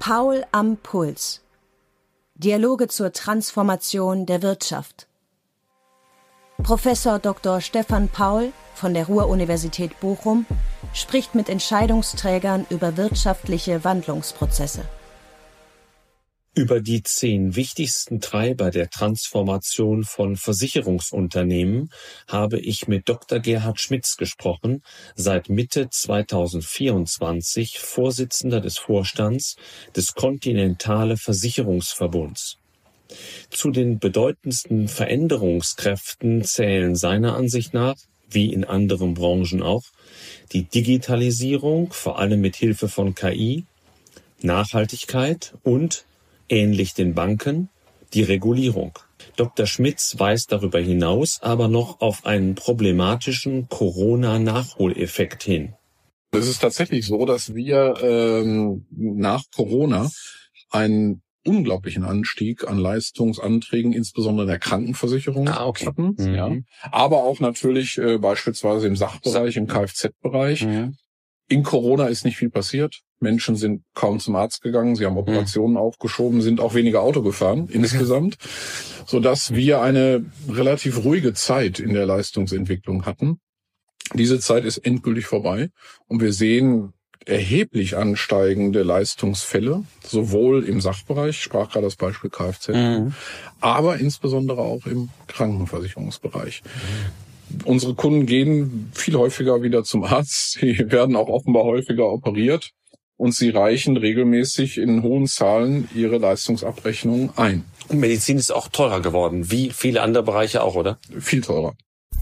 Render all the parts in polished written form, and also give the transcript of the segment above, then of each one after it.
Paul am Puls. Dialoge zur Transformation der Wirtschaft. Professor Dr. Stefan Paul von der Ruhr-Universität Bochum spricht mit Entscheidungsträgern über wirtschaftliche Wandlungsprozesse. Über die 10 wichtigsten Treiber der Transformation von Versicherungsunternehmen habe ich mit Dr. Gerhard Schmitz gesprochen, seit Mitte 2024 Vorsitzender des Vorstands des Continentale Versicherungsverbunds. Zu den bedeutendsten Veränderungskräften zählen seiner Ansicht nach, wie in anderen Branchen auch, die Digitalisierung, vor allem mit Hilfe von KI, Nachhaltigkeit und ähnlich den Banken, die Regulierung. Dr. Schmitz weist darüber hinaus aber noch auf einen problematischen Corona-Nachholeffekt hin. Es ist tatsächlich so, dass wir nach Corona einen unglaublichen Anstieg an Leistungsanträgen, insbesondere der Krankenversicherung hatten. Mhm. Ja. Aber auch natürlich beispielsweise im Sachbereich, im Kfz-Bereich. Mhm. In Corona ist nicht viel passiert. Menschen sind kaum zum Arzt gegangen, sie haben Operationen aufgeschoben, sind auch weniger Auto gefahren insgesamt, sodass wir eine relativ ruhige Zeit in der Leistungsentwicklung hatten. Diese Zeit ist endgültig vorbei und wir sehen erheblich ansteigende Leistungsfälle, sowohl im Sachbereich, ich sprach gerade das Beispiel Kfz, aber insbesondere auch im Krankenversicherungsbereich. Unsere Kunden gehen viel häufiger wieder zum Arzt, sie werden auch offenbar häufiger operiert und sie reichen regelmäßig in hohen Zahlen ihre Leistungsabrechnungen ein. Und Medizin ist auch teurer geworden, wie viele andere Bereiche auch, oder? Viel teurer.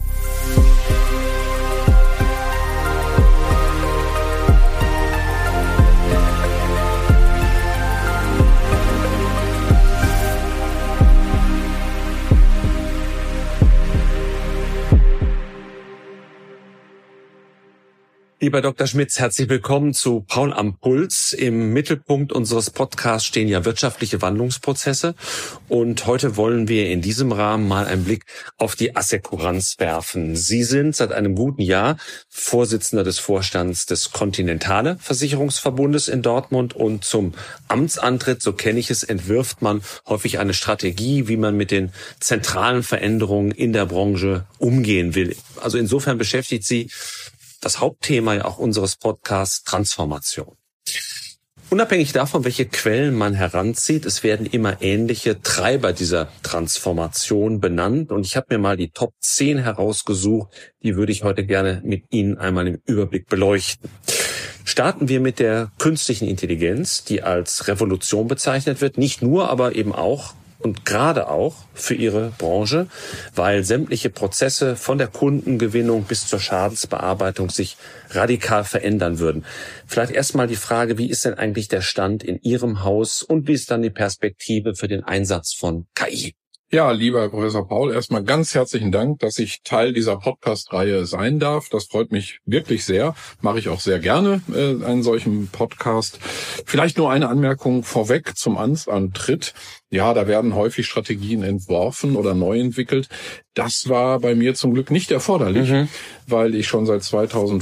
Lieber Dr. Schmitz, herzlich willkommen zu Paul am Puls. Im Mittelpunkt unseres Podcasts stehen ja wirtschaftliche Wandlungsprozesse. Und heute wollen wir in diesem Rahmen mal einen Blick auf die Assekuranz werfen. Sie sind seit einem guten Jahr Vorsitzender des Vorstands des Continentale Versicherungsverbundes in Dortmund. Und zum Amtsantritt, so kenne ich es, entwirft man häufig eine Strategie, wie man mit den zentralen Veränderungen in der Branche umgehen will. Also insofern beschäftigt Sie das Hauptthema ja auch unseres Podcasts Transformation. Unabhängig davon, welche Quellen man heranzieht, es werden immer ähnliche Treiber dieser Transformation benannt. Und ich habe mir mal die Top 10 herausgesucht, die würde ich heute gerne mit Ihnen einmal im Überblick beleuchten. Starten wir mit der künstlichen Intelligenz, die als Revolution bezeichnet wird. Nicht nur, aber eben auch und gerade auch für Ihre Branche, weil sämtliche Prozesse von der Kundengewinnung bis zur Schadensbearbeitung sich radikal verändern würden. Vielleicht erstmal die Frage, wie ist denn eigentlich der Stand in Ihrem Haus und wie ist dann die Perspektive für den Einsatz von KI? Ja, lieber Herr Professor Paul, erstmal ganz herzlichen Dank, dass ich Teil dieser Podcast-Reihe sein darf. Das freut mich wirklich sehr. Mache ich auch sehr gerne, einen solchen Podcast. Vielleicht nur eine Anmerkung vorweg zum Amtsantritt. Ja, da werden häufig Strategien entworfen oder neu entwickelt. Das war bei mir zum Glück nicht erforderlich, weil ich schon seit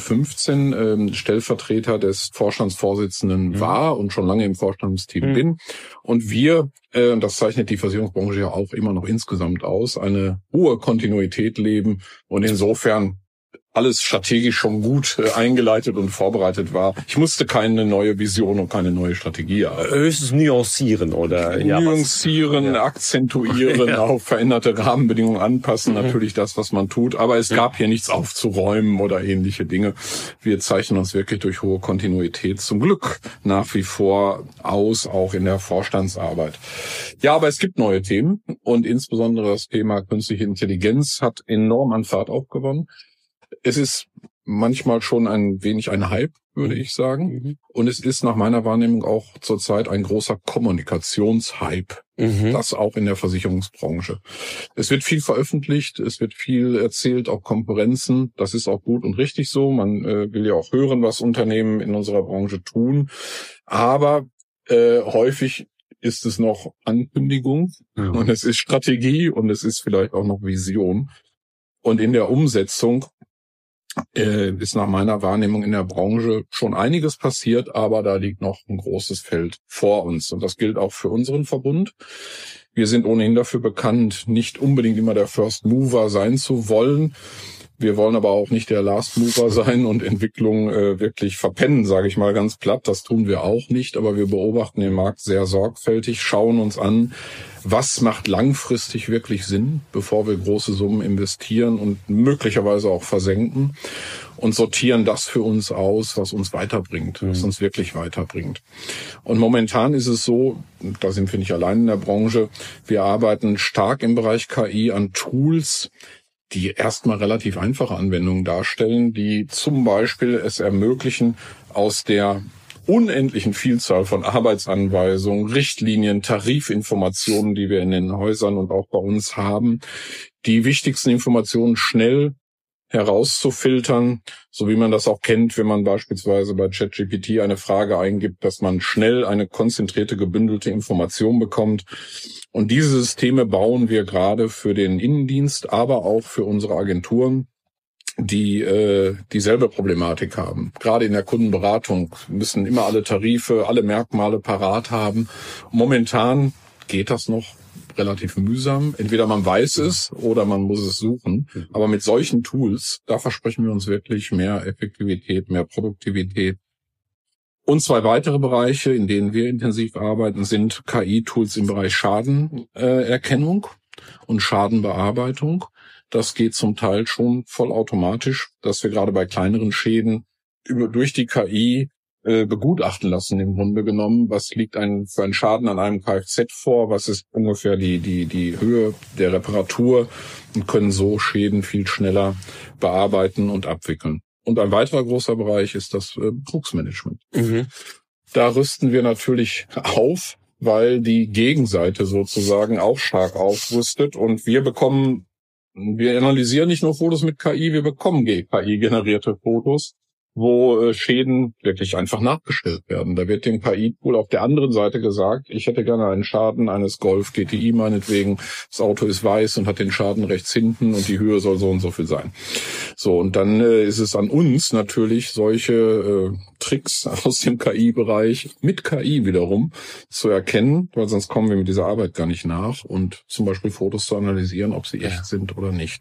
2015 Stellvertreter des Vorstandsvorsitzenden war und schon lange im Vorstandsteam bin. Und wir, das zeichnet die Versicherungsbranche ja auch immer noch insgesamt aus, eine hohe Kontinuität leben und insofern alles strategisch schon gut eingeleitet und vorbereitet war. Ich musste keine neue Vision und keine neue Strategie haben. Höchstens nuancieren oder nuancieren, akzentuieren, auf veränderte Rahmenbedingungen anpassen, natürlich das, was man tut. Aber es gab hier nichts aufzuräumen oder ähnliche Dinge. Wir zeichnen uns wirklich durch hohe Kontinuität zum Glück nach wie vor aus, auch in der Vorstandsarbeit. Ja, aber es gibt neue Themen und insbesondere das Thema künstliche Intelligenz hat enorm an Fahrt aufgewonnen. Es ist manchmal schon ein wenig ein Hype, würde ich sagen. Und es ist nach meiner Wahrnehmung auch zurzeit ein großer Kommunikationshype. Das auch in der Versicherungsbranche. Es wird viel veröffentlicht, es wird viel erzählt, auch Konferenzen. Das ist auch gut und richtig so. Man will ja auch hören, was Unternehmen in unserer Branche tun. Aber häufig ist es noch Ankündigung und es ist Strategie und es ist vielleicht auch noch Vision. Und in der Umsetzung ist nach meiner Wahrnehmung in der Branche schon einiges passiert, aber da liegt noch ein großes Feld vor uns. Und das gilt auch für unseren Verbund. Wir sind ohnehin dafür bekannt, nicht unbedingt immer der First Mover sein zu wollen. Wir wollen aber auch nicht der Last Mover sein und Entwicklung wirklich verpennen, sage ich mal ganz platt. Das tun wir auch nicht, aber wir beobachten den Markt sehr sorgfältig, schauen uns an, was macht langfristig wirklich Sinn, bevor wir große Summen investieren und möglicherweise auch versenken, und sortieren das für uns aus, was uns weiterbringt, was uns wirklich weiterbringt. Und momentan ist es so, da sind wir nicht allein in der Branche, wir arbeiten stark im Bereich KI an Tools, die erstmal relativ einfache Anwendungen darstellen, die zum Beispiel es ermöglichen, aus der unendlichen Vielzahl von Arbeitsanweisungen, Richtlinien, Tarifinformationen, die wir in den Häusern und auch bei uns haben, die wichtigsten Informationen schnell herauszufiltern, so wie man das auch kennt, wenn man beispielsweise bei ChatGPT eine Frage eingibt, dass man schnell eine konzentrierte, gebündelte Information bekommt. Und diese Systeme bauen wir gerade für den Innendienst, aber auch für unsere Agenturen, die dieselbe Problematik haben. Gerade in der Kundenberatung müssen immer alle Tarife, alle Merkmale parat haben. Momentan geht das noch relativ mühsam. Entweder man weiß es oder man muss es suchen. Aber mit solchen Tools, da versprechen wir uns wirklich mehr Effektivität, mehr Produktivität. Und zwei weitere Bereiche, in denen wir intensiv arbeiten, sind KI-Tools im Bereich Schadenerkennung und Schadenbearbeitung. Das geht zum Teil schon vollautomatisch, dass wir gerade bei kleineren Schäden durch die KI begutachten lassen, im Grunde genommen. Was liegt für einen Schaden an einem Kfz vor? Was ist ungefähr die Höhe der Reparatur? Und können so Schäden viel schneller bearbeiten und abwickeln. Und ein weiterer großer Bereich ist das Betrugsmanagement. Da rüsten wir natürlich auf, weil die Gegenseite sozusagen auch stark aufrüstet. Und wir analysieren nicht nur Fotos mit KI, wir bekommen KI-generierte Fotos, wo Schäden wirklich einfach nachgestellt werden. Da wird dem KI-Tool auf der anderen Seite gesagt, ich hätte gerne einen Schaden eines Golf GTI meinetwegen, das Auto ist weiß und hat den Schaden rechts hinten und die Höhe soll so und so viel sein. So, und dann ist es an uns natürlich, solche Tricks aus dem KI-Bereich mit KI wiederum zu erkennen, weil sonst kommen wir mit dieser Arbeit gar nicht nach, und zum Beispiel Fotos zu analysieren, ob sie echt sind oder nicht.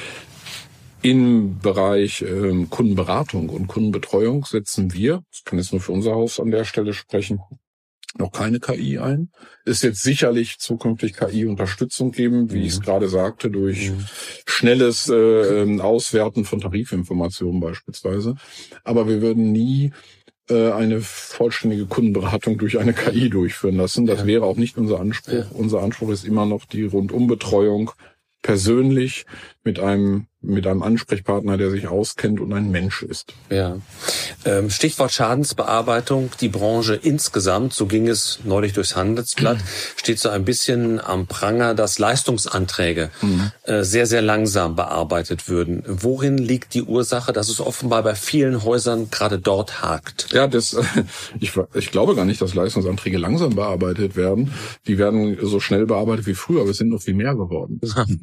Im Bereich Kundenberatung und Kundenbetreuung setzen wir, ich kann jetzt nur für unser Haus an der Stelle sprechen, noch keine KI ein. Es wird sicherlich zukünftig KI-Unterstützung geben, wie ich es gerade sagte, durch schnelles Auswerten von Tarifinformationen beispielsweise. Aber wir würden nie eine vollständige Kundenberatung durch eine KI durchführen lassen. Das wäre auch nicht unser Anspruch. Unser Anspruch ist immer noch die Rundumbetreuung persönlich mit einem Ansprechpartner, der sich auskennt und ein Mensch ist. Ja. Stichwort Schadensbearbeitung. Die Branche insgesamt, so ging es neulich durchs Handelsblatt, steht so ein bisschen am Pranger, dass Leistungsanträge sehr, sehr langsam bearbeitet würden. Worin liegt die Ursache, dass es offenbar bei vielen Häusern gerade dort hakt? Ja, ich glaube gar nicht, dass Leistungsanträge langsam bearbeitet werden. Die werden so schnell bearbeitet wie früher, aber es sind noch viel mehr geworden.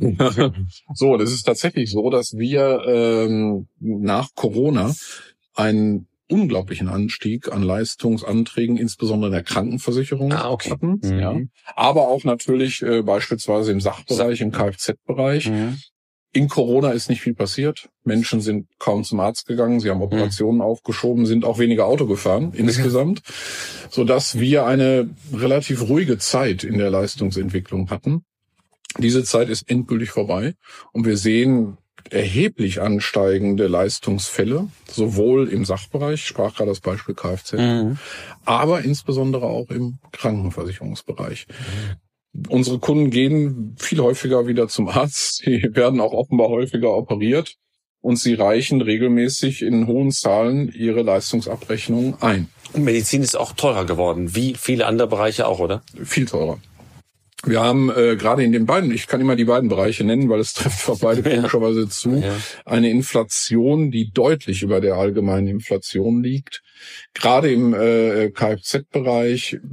So, das ist tatsächlich so, dass wir nach Corona einen unglaublichen Anstieg an Leistungsanträgen, insbesondere in der Krankenversicherung, hatten. Ja. Aber auch natürlich beispielsweise im Sachbereich, im Kfz-Bereich. In Corona ist nicht viel passiert. Menschen sind kaum zum Arzt gegangen, sie haben Operationen aufgeschoben, sind auch weniger Auto gefahren insgesamt, sodass wir eine relativ ruhige Zeit in der Leistungsentwicklung hatten. Diese Zeit ist endgültig vorbei und wir sehen erheblich ansteigende Leistungsfälle, sowohl im Sachbereich, ich sprach gerade das Beispiel Kfz, aber insbesondere auch im Krankenversicherungsbereich. Unsere Kunden gehen viel häufiger wieder zum Arzt, sie werden auch offenbar häufiger operiert und sie reichen regelmäßig in hohen Zahlen ihre Leistungsabrechnungen ein. Und Medizin ist auch teurer geworden, wie viele andere Bereiche auch, oder? Viel teurer. Wir haben gerade in den beiden, ich kann immer die beiden Bereiche nennen, weil es trifft auf beide komischerweise zu, eine Inflation, die deutlich über der allgemeinen Inflation liegt. Gerade im Kfz-Bereich, das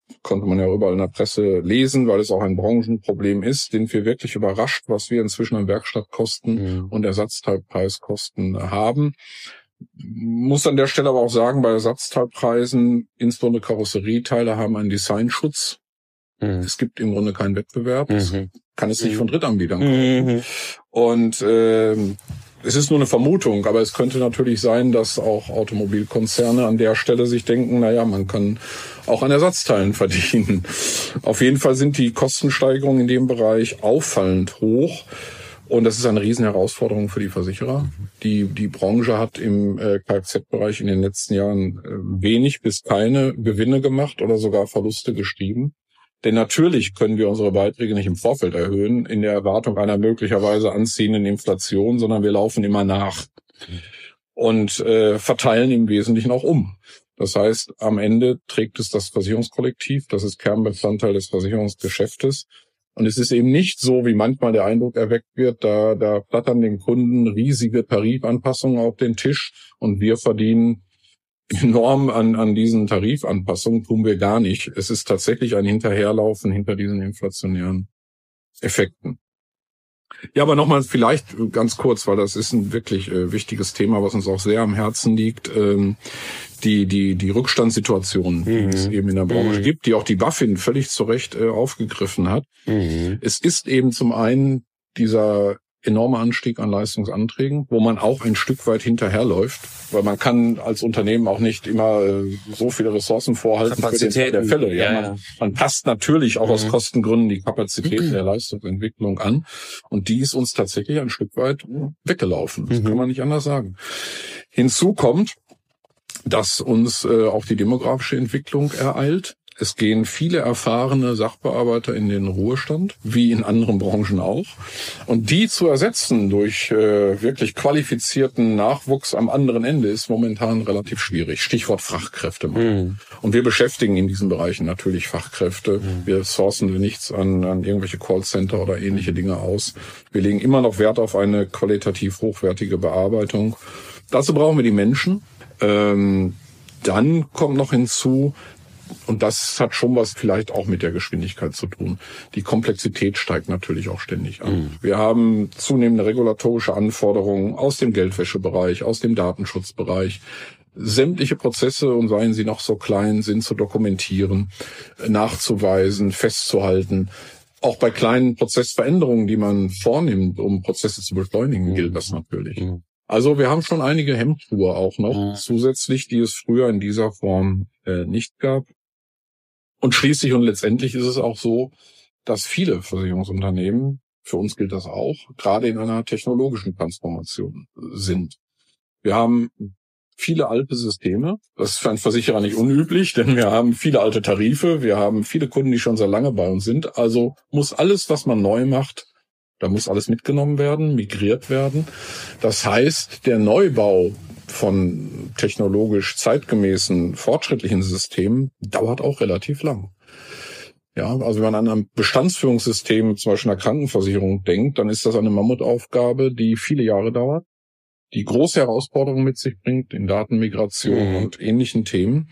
konnte man ja überall in der Presse lesen, weil es auch ein Branchenproblem ist, sind wir wirklich überrascht, was wir inzwischen an Werkstattkosten und Ersatzteilpreiskosten haben. Muss an der Stelle aber auch sagen, bei Ersatzteilpreisen, insbesondere Karosserieteile, haben einen Designschutz. Es gibt im Grunde keinen Wettbewerb. Es kann es nicht von Drittanbietern kommen. Und es ist nur eine Vermutung, aber es könnte natürlich sein, dass auch Automobilkonzerne an der Stelle sich denken, man kann auch an Ersatzteilen verdienen. Auf jeden Fall sind die Kostensteigerungen in dem Bereich auffallend hoch. Und das ist eine riesen Herausforderung für die Versicherer. Die Branche hat im Kfz-Bereich in den letzten Jahren wenig bis keine Gewinne gemacht oder sogar Verluste geschrieben. Denn natürlich können wir unsere Beiträge nicht im Vorfeld erhöhen, in der Erwartung einer möglicherweise anziehenden Inflation, sondern wir laufen immer nach und verteilen im Wesentlichen auch um. Das heißt, am Ende trägt es das Versicherungskollektiv, das ist Kernbestandteil des Versicherungsgeschäftes. Und es ist eben nicht so, wie manchmal der Eindruck erweckt wird, da flattern den Kunden riesige Tarifanpassungen auf den Tisch und wir verdienen enorm an diesen Tarifanpassungen, tun wir gar nicht. Es ist tatsächlich ein Hinterherlaufen hinter diesen inflationären Effekten. Ja, aber nochmal vielleicht ganz kurz, weil das ist ein wirklich wichtiges Thema, was uns auch sehr am Herzen liegt. Die Rückstandssituationen, die es eben in der Branche gibt, die auch die BaFin völlig zu Recht aufgegriffen hat. Es ist eben zum einen dieser enorme Anstieg an Leistungsanträgen, wo man auch ein Stück weit hinterherläuft, weil man kann als Unternehmen auch nicht immer so viele Ressourcen vorhalten für den Fall der Fälle. Ja, man passt natürlich auch aus Kostengründen die Kapazitäten der Leistungsentwicklung an und die ist uns tatsächlich ein Stück weit weggelaufen. Das kann man nicht anders sagen. Hinzu kommt, dass uns auch die demografische Entwicklung ereilt. Es gehen viele erfahrene Sachbearbeiter in den Ruhestand, wie in anderen Branchen auch. Und die zu ersetzen durch wirklich qualifizierten Nachwuchs am anderen Ende ist momentan relativ schwierig. Stichwort Fachkräftemangel. Und wir beschäftigen in diesen Bereichen natürlich Fachkräfte. Wir sourcen nichts an irgendwelche Callcenter oder ähnliche Dinge aus. Wir legen immer noch Wert auf eine qualitativ hochwertige Bearbeitung. Dazu brauchen wir die Menschen. Dann kommt noch hinzu, und das hat schon was vielleicht auch mit der Geschwindigkeit zu tun. Die Komplexität steigt natürlich auch ständig an. Wir haben zunehmende regulatorische Anforderungen aus dem Geldwäschebereich, aus dem Datenschutzbereich. Sämtliche Prozesse, und seien sie noch so klein, sind zu dokumentieren, nachzuweisen, festzuhalten. Auch bei kleinen Prozessveränderungen, die man vornimmt, um Prozesse zu beschleunigen, gilt das natürlich. Also wir haben schon einige Hemmschuhe auch noch zusätzlich, die es früher in dieser Form nicht gab. Und schließlich und letztendlich ist es auch so, dass viele Versicherungsunternehmen, für uns gilt das auch, gerade in einer technologischen Transformation sind. Wir haben viele alte Systeme. Das ist für einen Versicherer nicht unüblich, denn wir haben viele alte Tarife. Wir haben viele Kunden, die schon sehr lange bei uns sind. Also muss alles, was man neu macht, da muss alles mitgenommen werden, migriert werden. Das heißt, der Neubau von technologisch zeitgemäßen, fortschrittlichen Systemen dauert auch relativ lang. Ja, also wenn man an ein Bestandsführungssystem, zum Beispiel einer Krankenversicherung denkt, dann ist das eine Mammutaufgabe, die viele Jahre dauert, die große Herausforderungen mit sich bringt in Datenmigration und ähnlichen Themen.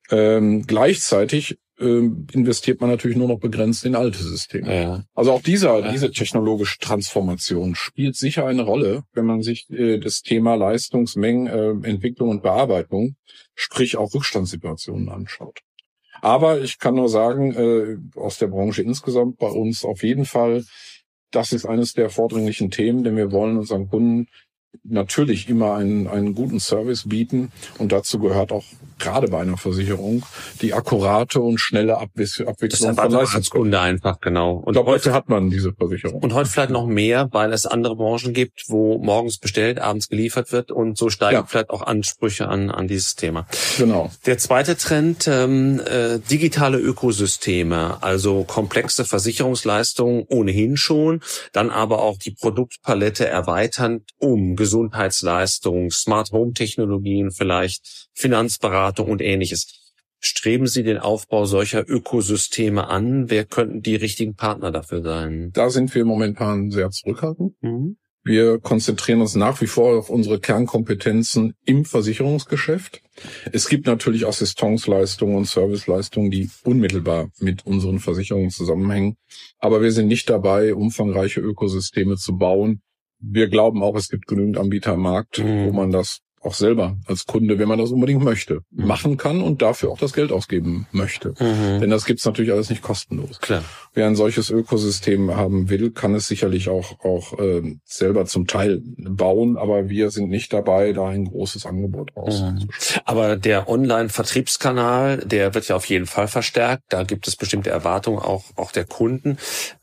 Gleichzeitig investiert man natürlich nur noch begrenzt in alte Systeme. Ja. Also auch diese technologische Transformation spielt sicher eine Rolle, wenn man sich das Thema Leistungsmengen, Entwicklung und Bearbeitung, sprich auch Rückstandssituationen anschaut. Aber ich kann nur sagen, aus der Branche insgesamt bei uns auf jeden Fall, das ist eines der vordringlichen Themen, denn wir wollen unseren Kunden natürlich immer einen guten Service bieten und dazu gehört auch gerade bei einer Versicherung die akkurate und schnelle Abwicklung von Leistungskunde einfach, genau. Und heute hat man diese Versicherung. Und heute vielleicht noch mehr, weil es andere Branchen gibt, wo morgens bestellt, abends geliefert wird und so steigen vielleicht auch Ansprüche an dieses Thema. Genau. Der zweite Trend, digitale Ökosysteme, also komplexe Versicherungsleistungen ohnehin schon, dann aber auch die Produktpalette erweitern um Gesundheitsleistungen, Smart Home Technologien vielleicht, Finanzberatung und Ähnliches. Streben Sie den Aufbau solcher Ökosysteme an? Wer könnten die richtigen Partner dafür sein? Da sind wir momentan sehr zurückhaltend. Wir konzentrieren uns nach wie vor auf unsere Kernkompetenzen im Versicherungsgeschäft. Es gibt natürlich Assistenzleistungen und Serviceleistungen, die unmittelbar mit unseren Versicherungen zusammenhängen. Aber wir sind nicht dabei, umfangreiche Ökosysteme zu bauen. Wir glauben auch, es gibt genügend Anbieter am Markt, wo man das auch selber als Kunde, wenn man das unbedingt möchte, machen kann und dafür auch das Geld ausgeben möchte. Denn das gibt's natürlich alles nicht kostenlos. Klar. Wer ein solches Ökosystem haben will, kann es sicherlich auch selber zum Teil bauen, aber wir sind nicht dabei, da ein großes Angebot rauszuschauen. Aber der Online-Vertriebskanal, der wird ja auf jeden Fall verstärkt. Da gibt es bestimmte Erwartungen auch der Kunden.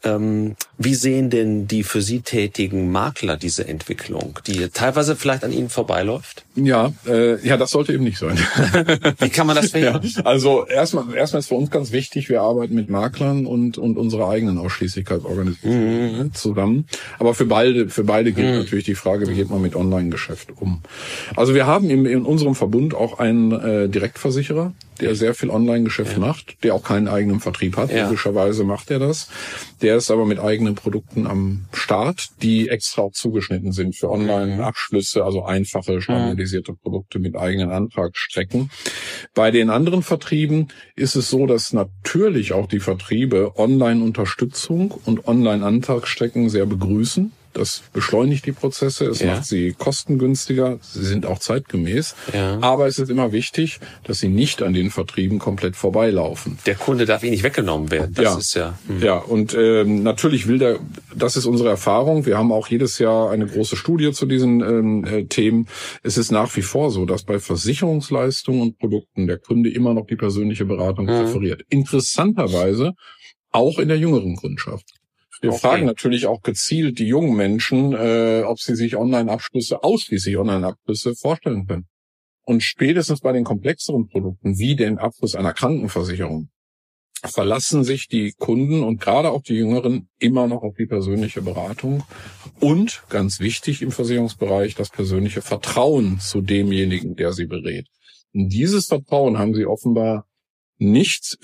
Wie sehen denn die für Sie tätigen Makler diese Entwicklung, die teilweise vielleicht an Ihnen vorbeiläuft? Ja, das sollte eben nicht sein. Wie kann man das verhindern? Ja, also erstmal ist für uns ganz wichtig, wir arbeiten mit Maklern und unserer eigenen Ausschließlichkeitsorganisation zusammen. Aber für beide gilt natürlich die Frage, wie geht man mit Online-Geschäft um? Also wir haben in unserem Verbund auch einen Direktversicherer, der sehr viel Online-Geschäft macht, der auch keinen eigenen Vertrieb hat. Logischerweise macht er das. Der ist aber mit eigenen Produkten am Start, die extra auch zugeschnitten sind für Online-Abschlüsse, also einfache, standardisierte Produkte mit eigenen Antragsstrecken. Bei den anderen Vertrieben ist es so, dass natürlich auch die Vertriebe Online-Unterstützung und Online-Antragsstrecken sehr begrüßen. Das beschleunigt die Prozesse, es macht sie kostengünstiger, sie sind auch zeitgemäß. Ja. Aber es ist immer wichtig, dass sie nicht an den Vertrieben komplett vorbeilaufen. Der Kunde darf ihnen nicht weggenommen werden. Das ist Ja, und natürlich das ist unsere Erfahrung. Wir haben auch jedes Jahr eine große Studie zu diesen Themen. Es ist nach wie vor so, dass bei Versicherungsleistungen und Produkten der Kunde immer noch die persönliche Beratung präferiert. Interessanterweise auch in der jüngeren Kundschaft. Wir fragen natürlich auch gezielt die jungen Menschen, ob sie sich ausschließlich Online-Abschlüsse vorstellen können. Und spätestens bei den komplexeren Produkten, wie den Abschluss einer Krankenversicherung, verlassen sich die Kunden und gerade auch die Jüngeren immer noch auf die persönliche Beratung und, ganz wichtig im Versicherungsbereich, das persönliche Vertrauen zu demjenigen, der sie berät. Und dieses Vertrauen haben sie offenbar nicht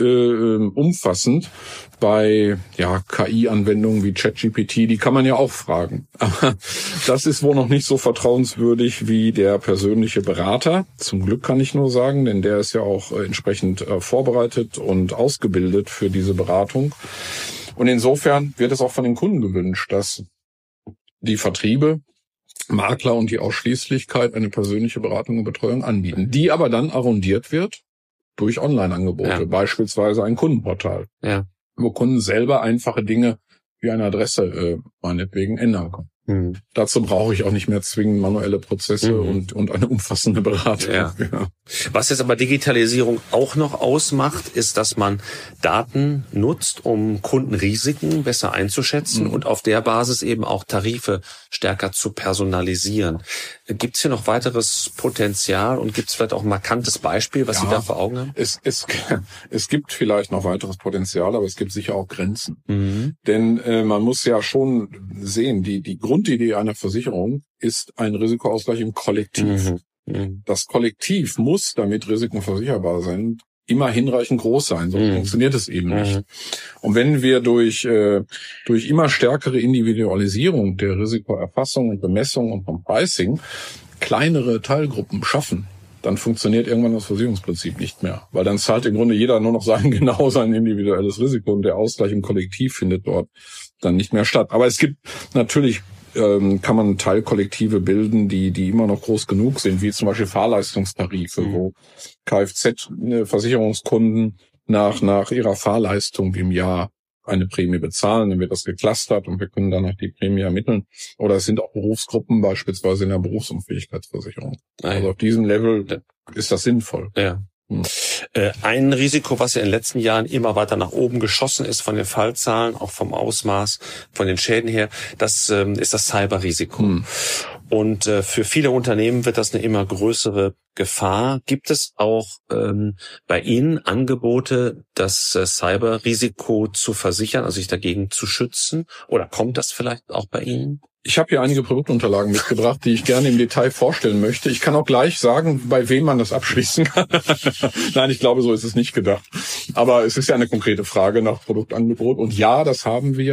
umfassend bei KI-Anwendungen wie ChatGPT, die kann man ja auch fragen. Aber das ist wohl noch nicht so vertrauenswürdig wie der persönliche Berater. Zum Glück kann ich nur sagen, denn der ist ja auch entsprechend vorbereitet und ausgebildet für diese Beratung. Und insofern wird es auch von den Kunden gewünscht, dass die Vertriebe, Makler und die Ausschließlichkeit eine persönliche Beratung und Betreuung anbieten, die aber dann arrondiert wird durch Online-Angebote, beispielsweise ein Kundenportal, wo Kunden selber einfache Dinge wie eine Adresse meinetwegen ändern können. Dazu brauche ich auch nicht mehr zwingend manuelle Prozesse und eine umfassende Beratung. Ja. Was jetzt aber Digitalisierung auch noch ausmacht, ist, dass man Daten nutzt, um Kundenrisiken besser einzuschätzen und auf der Basis eben auch Tarife stärker zu personalisieren. Gibt es hier noch weiteres Potenzial und gibt es vielleicht auch ein markantes Beispiel, was Sie da vor Augen haben? Es gibt vielleicht noch weiteres Potenzial, aber es gibt sicher auch Grenzen. Denn man muss ja schon sehen, die Grundidee einer Versicherung ist ein Risikoausgleich im Kollektiv. Das Kollektiv muss, damit Risiken versicherbar sind, immer hinreichend groß sein, sonst funktioniert es eben nicht. Und wenn wir durch immer stärkere Individualisierung der Risikoerfassung und Bemessung und vom Pricing kleinere Teilgruppen schaffen, dann funktioniert irgendwann das Versicherungsprinzip nicht mehr. Weil dann zahlt im Grunde jeder nur noch sein individuelles Risiko und der Ausgleich im Kollektiv findet dort dann nicht mehr statt. Aber es gibt natürlich, kann man Teilkollektive bilden, die immer noch groß genug sind, wie zum Beispiel Fahrleistungstarife, wo Kfz-Versicherungskunden nach ihrer Fahrleistung im Jahr eine Prämie bezahlen, dann wird das geclustert und wir können danach die Prämie ermitteln. Oder es sind auch Berufsgruppen, beispielsweise in der Berufsunfähigkeitsversicherung. Also auf diesem Level ist das sinnvoll. Ja. Ein Risiko, was ja in den letzten Jahren immer weiter nach oben geschossen ist von den Fallzahlen, auch vom Ausmaß, von den Schäden her, das ist das Cyberrisiko. Und für viele Unternehmen wird das eine immer größere Gefahr. Gibt es auch bei Ihnen Angebote, das Cyberrisiko zu versichern, also sich dagegen zu schützen? Oder kommt das vielleicht auch bei Ihnen? Ich habe hier einige Produktunterlagen mitgebracht, die ich gerne im Detail vorstellen möchte. Ich kann auch gleich sagen, bei wem man das abschließen kann. Nein, ich glaube, so ist es nicht gedacht. Aber es ist ja eine konkrete Frage nach Produktangebot. Und ja, das haben wir.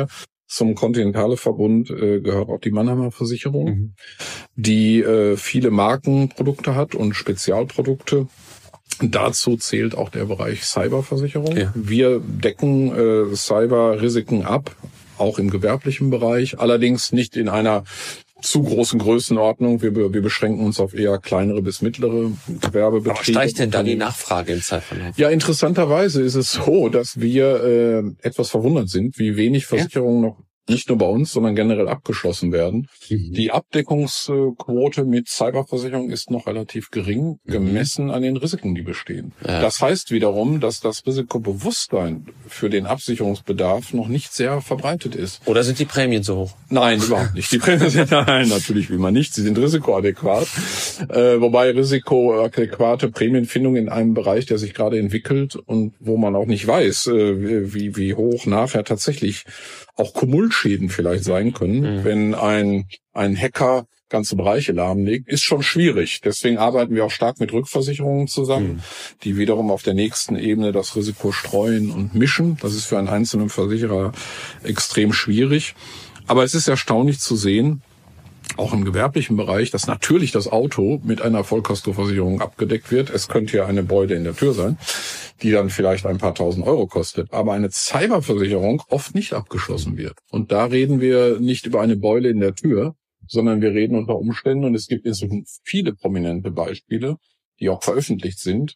Zum Continental-Verbund gehört auch die Mannheimer Versicherung, die viele Markenprodukte hat und Spezialprodukte. Dazu zählt auch der Bereich Cyberversicherung. Ja. Wir decken Cyberrisiken ab, auch im gewerblichen Bereich, allerdings nicht in einer zu großen Größenordnung. Wir beschränken uns auf eher kleinere bis mittlere Gewerbebetriebe. Aber steigt denn dann die Nachfrage im Zeitverlauf? Ja, interessanterweise ist es so, dass wir etwas verwundert sind, wie wenig Versicherungen noch nicht nur bei uns, sondern generell abgeschlossen werden. Die Abdeckungsquote mit Cyberversicherung ist noch relativ gering, gemessen an den Risiken, die bestehen. Ja. Das heißt wiederum, dass das Risikobewusstsein für den Absicherungsbedarf noch nicht sehr verbreitet ist. Oder sind die Prämien so hoch? Nein, überhaupt nicht. Die Prämien sind natürlich wie immer nicht. Sie sind risikoadäquat. Wobei risikoadäquate Prämienfindung in einem Bereich, der sich gerade entwickelt und wo man auch nicht weiß, wie hoch nachher tatsächlich auch Tumultschäden vielleicht sein können, wenn ein Hacker ganze Bereiche lahmlegt, ist schon schwierig. Deswegen arbeiten wir auch stark mit Rückversicherungen zusammen, die wiederum auf der nächsten Ebene das Risiko streuen und mischen. Das ist für einen einzelnen Versicherer extrem schwierig. Aber es ist erstaunlich zu sehen, auch im gewerblichen Bereich, dass natürlich das Auto mit einer Vollkaskoversicherung abgedeckt wird. Es könnte ja eine Beule in der Tür sein, die dann vielleicht ein paar tausend Euro kostet. Aber eine Cyberversicherung oft nicht abgeschlossen wird. Und da reden wir nicht über eine Beule in der Tür, sondern wir reden unter Umständen, und es gibt inzwischen viele prominente Beispiele, die auch veröffentlicht sind.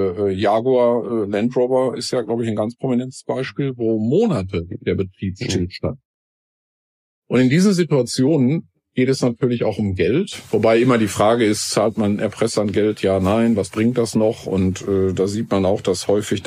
Jaguar Land Rover ist ja, glaube ich, ein ganz prominentes Beispiel, wo Monate der Betrieb stillstand. Und in diesen Situationen geht es natürlich auch um Geld, wobei immer die Frage ist, zahlt man Erpressern Geld? Ja, nein, was bringt das noch? Und da sieht man auch, dass häufig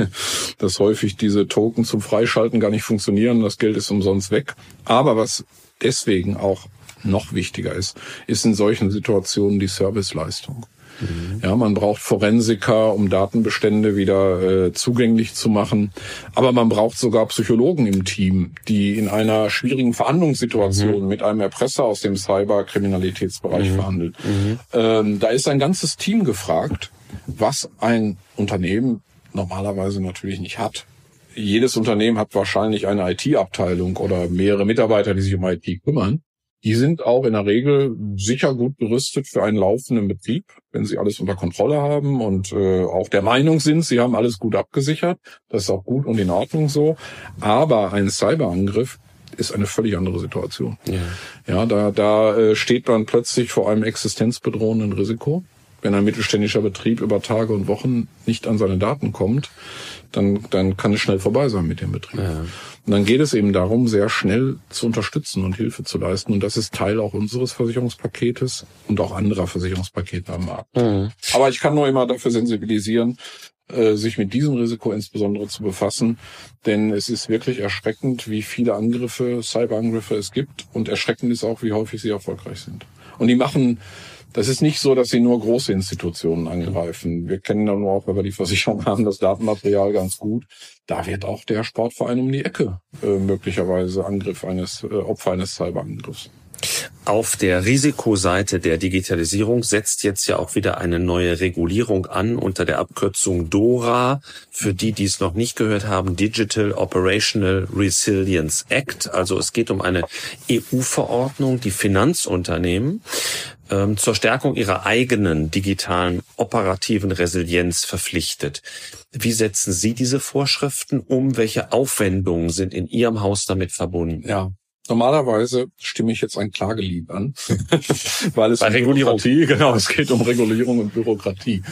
diese Token zum Freischalten gar nicht funktionieren, das Geld ist umsonst weg. Aber was deswegen auch noch wichtiger ist in solchen Situationen die Serviceleistung. Ja, man braucht Forensiker, um Datenbestände wieder zugänglich zu machen. Aber man braucht sogar Psychologen im Team, die in einer schwierigen Verhandlungssituation mit einem Erpresser aus dem Cyberkriminalitätsbereich verhandelt. Da ist ein ganzes Team gefragt, was ein Unternehmen normalerweise natürlich nicht hat. Jedes Unternehmen hat wahrscheinlich eine IT-Abteilung oder mehrere Mitarbeiter, die sich um IT kümmern. Die sind auch in der Regel sicher gut gerüstet für einen laufenden Betrieb, wenn sie alles unter Kontrolle haben und auch der Meinung sind, sie haben alles gut abgesichert. Das ist auch gut und in Ordnung so. Aber ein Cyberangriff ist eine völlig andere Situation. Ja, da steht man plötzlich vor einem existenzbedrohenden Risiko. Wenn ein mittelständischer Betrieb über Tage und Wochen nicht an seine Daten kommt, dann kann es schnell vorbei sein mit dem Betrieb. Ja. Und dann geht es eben darum, sehr schnell zu unterstützen und Hilfe zu leisten. Und das ist Teil auch unseres Versicherungspaketes und auch anderer Versicherungspakete am Markt. Aber ich kann nur immer dafür sensibilisieren, sich mit diesem Risiko insbesondere zu befassen. Denn es ist wirklich erschreckend, wie viele Cyberangriffe es gibt. Und erschreckend ist auch, wie häufig sie erfolgreich sind. Und das ist nicht so, dass sie nur große Institutionen angreifen. Wir kennen ja nur auch, wenn wir die Versicherung haben, das Datenmaterial ganz gut. Da wird auch der Sportverein um die Ecke möglicherweise Opfer eines Cyberangriffs. Auf der Risikoseite der Digitalisierung setzt jetzt ja auch wieder eine neue Regulierung an unter der Abkürzung DORA. Für die es noch nicht gehört haben, Digital Operational Resilience Act. Also es geht um eine EU-Verordnung, die Finanzunternehmen zur Stärkung ihrer eigenen digitalen operativen Resilienz verpflichtet. Wie setzen Sie diese Vorschriften um? Welche Aufwendungen sind in Ihrem Haus damit verbunden? Ja. Normalerweise stimme ich jetzt ein Klagelied an, weil es bei Regulierung. Es geht um Regulierung und Bürokratie.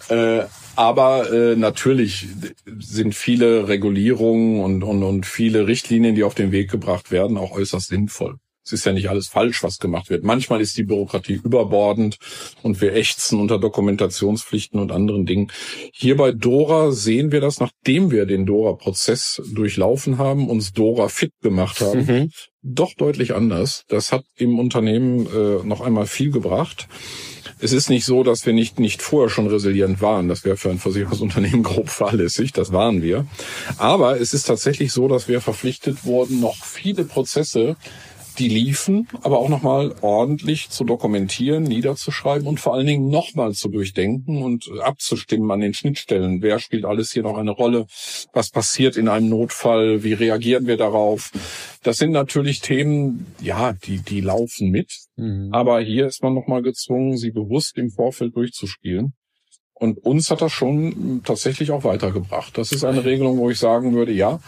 Aber natürlich sind viele Regulierungen und viele Richtlinien, die auf den Weg gebracht werden, auch äußerst sinnvoll. Es ist ja nicht alles falsch, was gemacht wird. Manchmal ist die Bürokratie überbordend und wir ächzen unter Dokumentationspflichten und anderen Dingen. Hier bei DORA sehen wir das, nachdem wir den DORA-Prozess durchlaufen haben, uns DORA fit gemacht haben, doch deutlich anders. Das hat im Unternehmen noch einmal viel gebracht. Es ist nicht so, dass wir nicht vorher schon resilient waren. Das wäre für ein Versicherungsunternehmen grob fahrlässig. Das waren wir. Aber es ist tatsächlich so, dass wir verpflichtet wurden, noch viele Prozesse, die liefen, aber auch nochmal ordentlich zu dokumentieren, niederzuschreiben und vor allen Dingen nochmal zu durchdenken und abzustimmen an den Schnittstellen. Wer spielt alles hier noch eine Rolle? Was passiert in einem Notfall? Wie reagieren wir darauf? Das sind natürlich Themen, ja, die laufen mit. Aber hier ist man nochmal gezwungen, sie bewusst im Vorfeld durchzuspielen. Und uns hat das schon tatsächlich auch weitergebracht. Das ist eine Regelung, wo ich sagen würde, ja,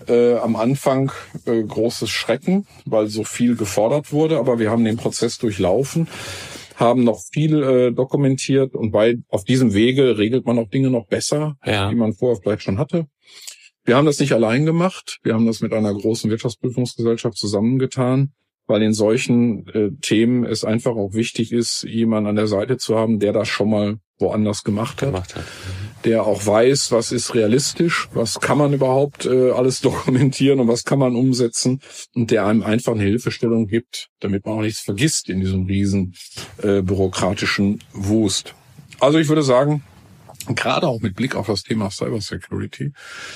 am Anfang großes Schrecken, weil so viel gefordert wurde, aber wir haben den Prozess durchlaufen, haben noch viel dokumentiert und auf diesem Wege regelt man auch Dinge noch besser, die man vorher vielleicht schon hatte. Wir haben das nicht allein gemacht, wir haben das mit einer großen Wirtschaftsprüfungsgesellschaft zusammengetan, weil in solchen Themen es einfach auch wichtig ist, jemanden an der Seite zu haben, der das schon mal woanders gemacht hat. Der auch weiß, was ist realistisch, was kann man überhaupt alles dokumentieren und was kann man umsetzen und der einem einfach eine Hilfestellung gibt, damit man auch nichts vergisst in diesem riesen bürokratischen Wust. Also ich würde sagen, gerade auch mit Blick auf das Thema Cybersecurity,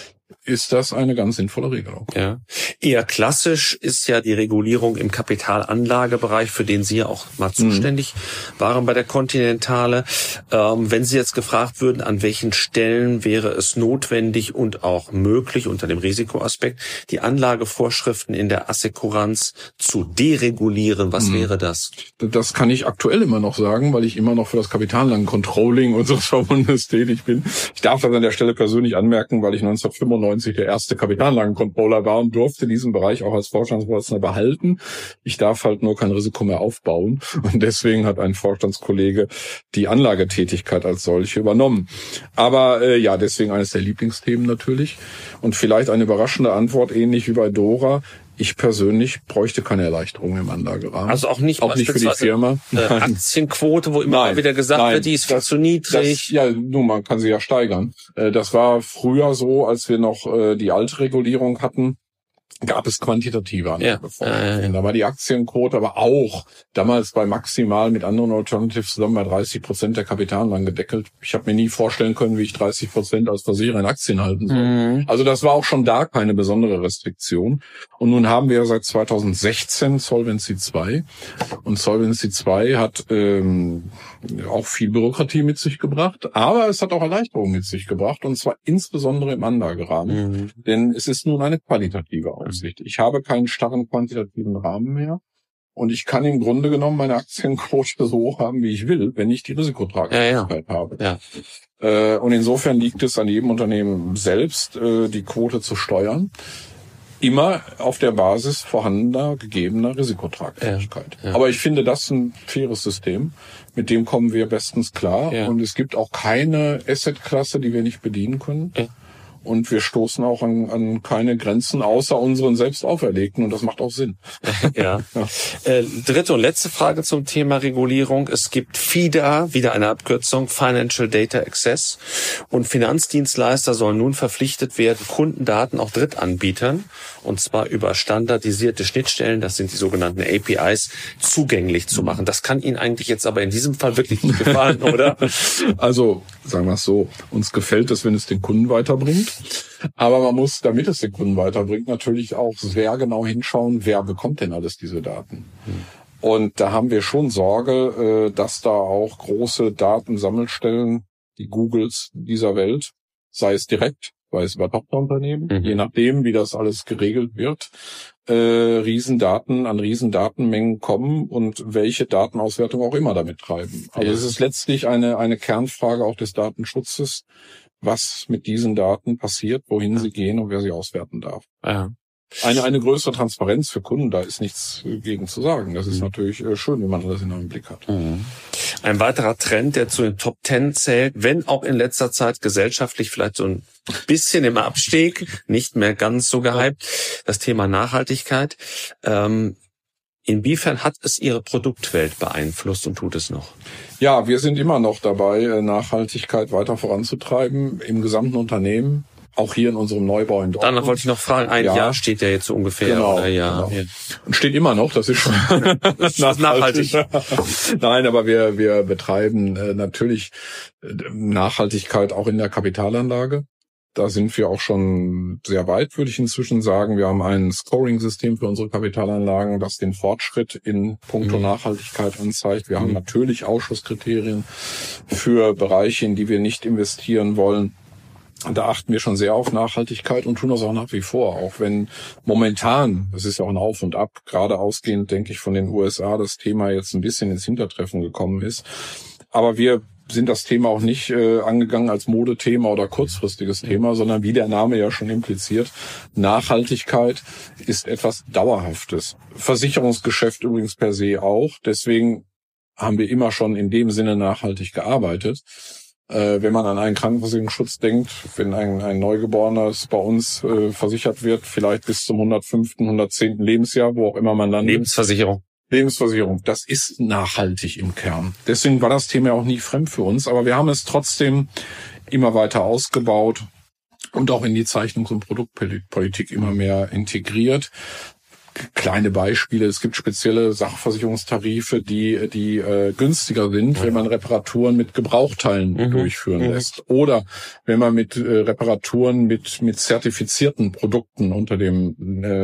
ist das eine ganz sinnvolle Regelung. Ja. Eher klassisch ist ja die Regulierung im Kapitalanlagebereich, für den Sie ja auch mal zuständig waren bei der Continentale. Wenn Sie jetzt gefragt würden, an welchen Stellen wäre es notwendig und auch möglich unter dem Risikoaspekt, die Anlagevorschriften in der Assekuranz zu deregulieren, was wäre das? Das kann ich aktuell immer noch sagen, weil ich immer noch für das Kapitalanlagen-Controlling unseres Verbandes tätig bin. Ich darf das an der Stelle persönlich anmerken, weil ich 1995 der erste Kapitalanlagencontroller war und durfte diesen Bereich auch als Vorstandsvorsitzender behalten. Ich darf halt nur kein Risiko mehr aufbauen und deswegen hat ein Vorstandskollege die Anlagetätigkeit als solche übernommen. Aber ja, deswegen eines der Lieblingsthemen natürlich und vielleicht eine überraschende Antwort, ähnlich wie bei Dora. Ich persönlich bräuchte keine Erleichterung im Anlagerahmen. Also auch nicht für die Firma. Aktienquote, wo immer wieder gesagt wird, die ist viel zu niedrig. Nun, man kann sie ja steigern. Das war früher so, als wir noch die alte Regulierung hatten, gab es quantitative Anlagevorschriften. Da war die Aktienquote aber auch damals bei maximal mit anderen Alternatives zusammen bei 30% der Kapitalanlagen gedeckelt. Ich habe mir nie vorstellen können, wie ich 30% als Versicherer in Aktien halten soll. Also das war auch schon da keine besondere Restriktion. Und nun haben wir seit 2016 Solvency 2. Und Solvency 2 hat auch viel Bürokratie mit sich gebracht, aber es hat auch Erleichterungen mit sich gebracht, und zwar insbesondere im Anlagerahmen. Denn es ist nun eine qualitative Aussicht. Ich habe keinen starren quantitativen Rahmen mehr und ich kann im Grunde genommen meine Aktienquote so hoch haben, wie ich will, wenn ich die Risikotragfähigkeit habe. Und insofern liegt es an jedem Unternehmen selbst, die Quote zu steuern. Immer auf der Basis vorhandener, gegebener Risikotragfähigkeit. Aber ich finde das ein faires System. Mit dem kommen wir bestens klar. Und es gibt auch keine Assetklasse, die wir nicht bedienen können. Und wir stoßen auch an keine Grenzen außer unseren selbst auferlegten. Und das macht auch Sinn. Dritte und letzte Frage zum Thema Regulierung. Es gibt FIDA, wieder eine Abkürzung, Financial Data Access. Und Finanzdienstleister sollen nun verpflichtet werden, Kundendaten auch Drittanbietern, und zwar über standardisierte Schnittstellen, das sind die sogenannten APIs, zugänglich zu machen. Das kann Ihnen eigentlich jetzt aber in diesem Fall wirklich nicht gefallen, oder? Also, sagen wir es so, uns gefällt es, wenn es den Kunden weiterbringt. Aber man muss, damit es den Kunden weiterbringt, natürlich auch sehr genau hinschauen, wer bekommt denn alles diese Daten. Und da haben wir schon Sorge, dass da auch große Datensammelstellen, die Googles dieser Welt, sei es direkt, sei es über Tochterunternehmen, je nachdem, wie das alles geregelt wird, an Riesendatenmengen kommen und welche Datenauswertung auch immer damit treiben. Also es ist letztlich eine Kernfrage auch des Datenschutzes, was mit diesen Daten passiert, wohin sie gehen und wer sie auswerten darf. Eine größere Transparenz für Kunden, da ist nichts gegen zu sagen. Das ist natürlich schön, wenn man das in einem Blick hat. Ein weiterer Trend, der zu den Top 10 zählt, wenn auch in letzter Zeit gesellschaftlich vielleicht so ein bisschen im Abstieg, nicht mehr ganz so gehypt, das Thema Nachhaltigkeit. Inwiefern hat es Ihre Produktwelt beeinflusst und tut es noch? Ja, wir sind immer noch dabei, Nachhaltigkeit weiter voranzutreiben im gesamten Unternehmen. Auch hier in unserem Neubau in Dortmund. Dann wollte ich noch fragen, ein Jahr steht ja jetzt so ungefähr. Genau, oder? Genau. Und steht immer noch, das ist schon nachhaltig. Nein, aber wir betreiben natürlich Nachhaltigkeit auch in der Kapitalanlage. Da sind wir auch schon sehr weit, würde ich inzwischen sagen. Wir haben ein Scoring-System für unsere Kapitalanlagen, das den Fortschritt in puncto Nachhaltigkeit anzeigt. Wir haben natürlich Ausschusskriterien für Bereiche, in die wir nicht investieren wollen. Da achten wir schon sehr auf Nachhaltigkeit und tun das auch nach wie vor, auch wenn momentan, das ist ja auch ein Auf und Ab, gerade ausgehend, denke ich, von den USA, das Thema jetzt ein bisschen ins Hintertreffen gekommen ist. Aber wir sind das Thema auch nicht angegangen als Modethema oder kurzfristiges Thema, sondern wie der Name ja schon impliziert, Nachhaltigkeit ist etwas Dauerhaftes. Versicherungsgeschäft übrigens per se auch. Deswegen haben wir immer schon in dem Sinne nachhaltig gearbeitet. Wenn man an einen Krankenversicherungsschutz denkt, wenn ein Neugeborenes bei uns versichert wird, vielleicht bis zum 105., 110. Lebensjahr, wo auch immer man dann... Lebensversicherung, das ist nachhaltig im Kern. Deswegen war das Thema auch nie fremd für uns, aber wir haben es trotzdem immer weiter ausgebaut und auch in die Zeichnungs- und Produktpolitik immer mehr integriert. Kleine Beispiele, es gibt spezielle Sachversicherungstarife, die günstiger sind, wenn man Reparaturen mit Gebrauchteilen durchführen lässt. Oder wenn man mit Reparaturen mit zertifizierten Produkten unter dem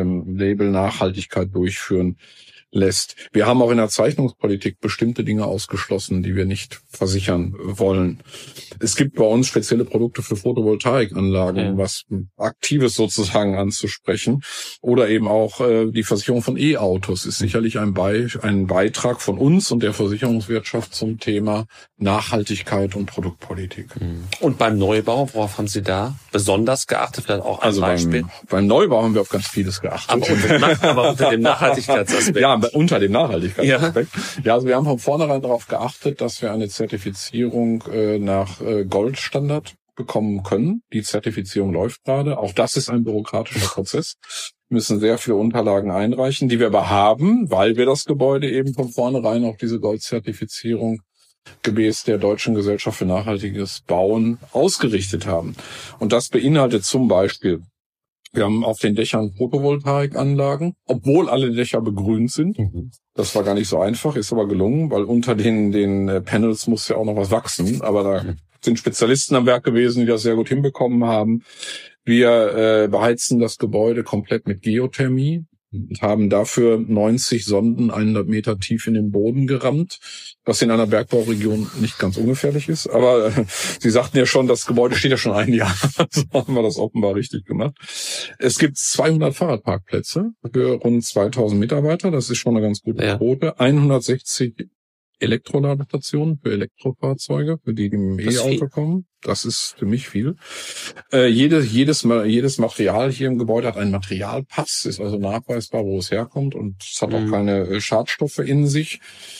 Label Nachhaltigkeit durchführen lässt. Wir haben auch in der Zeichnungspolitik bestimmte Dinge ausgeschlossen, die wir nicht versichern wollen. Es gibt bei uns spezielle Produkte für Photovoltaikanlagen, was Aktives sozusagen anzusprechen. Oder eben auch die Versicherung von E-Autos ist sicherlich ein Beitrag von uns und der Versicherungswirtschaft zum Thema Nachhaltigkeit und Produktpolitik. Und beim Neubau, worauf haben Sie da besonders geachtet? Vielleicht auch ein Beispiel? Beim Neubau haben wir auf ganz vieles geachtet. Aber unter dem Nachhaltigkeitsaspekt. Ja, unter dem Nachhaltigkeitsaspekt. Ja, also wir haben von vornherein darauf geachtet, dass wir eine Zertifizierung nach Goldstandard bekommen können. Die Zertifizierung läuft gerade. Auch das ist ein bürokratischer Prozess. Wir müssen sehr viele Unterlagen einreichen, die wir aber haben, weil wir das Gebäude eben von vornherein auf diese Goldzertifizierung gemäß der Deutschen Gesellschaft für nachhaltiges Bauen ausgerichtet haben. Und das beinhaltet zum Beispiel: Wir haben auf den Dächern Photovoltaikanlagen, obwohl alle Dächer begrünt sind. Das war gar nicht so einfach, ist aber gelungen, weil unter den Panels muss ja auch noch was wachsen. Aber da sind Spezialisten am Werk gewesen, die das sehr gut hinbekommen haben. Wir beheizen das Gebäude komplett mit Geothermie und haben dafür 90 Sonden 100 Meter tief in den Boden gerammt, was in einer Bergbauregion nicht ganz ungefährlich ist. Aber Sie sagten ja schon, das Gebäude steht ja schon ein Jahr. Also haben wir das offenbar richtig gemacht. Es gibt 200 Fahrradparkplätze für rund 2000 Mitarbeiter. Das ist schon eine ganz gute Quote. 160 Elektroladestationen für Elektrofahrzeuge, für die im E-Auto kommen. Das ist für mich viel. Jedes Material hier im Gebäude hat einen Materialpass, ist also nachweisbar, wo es herkommt, und es hat auch keine Schadstoffe in sich.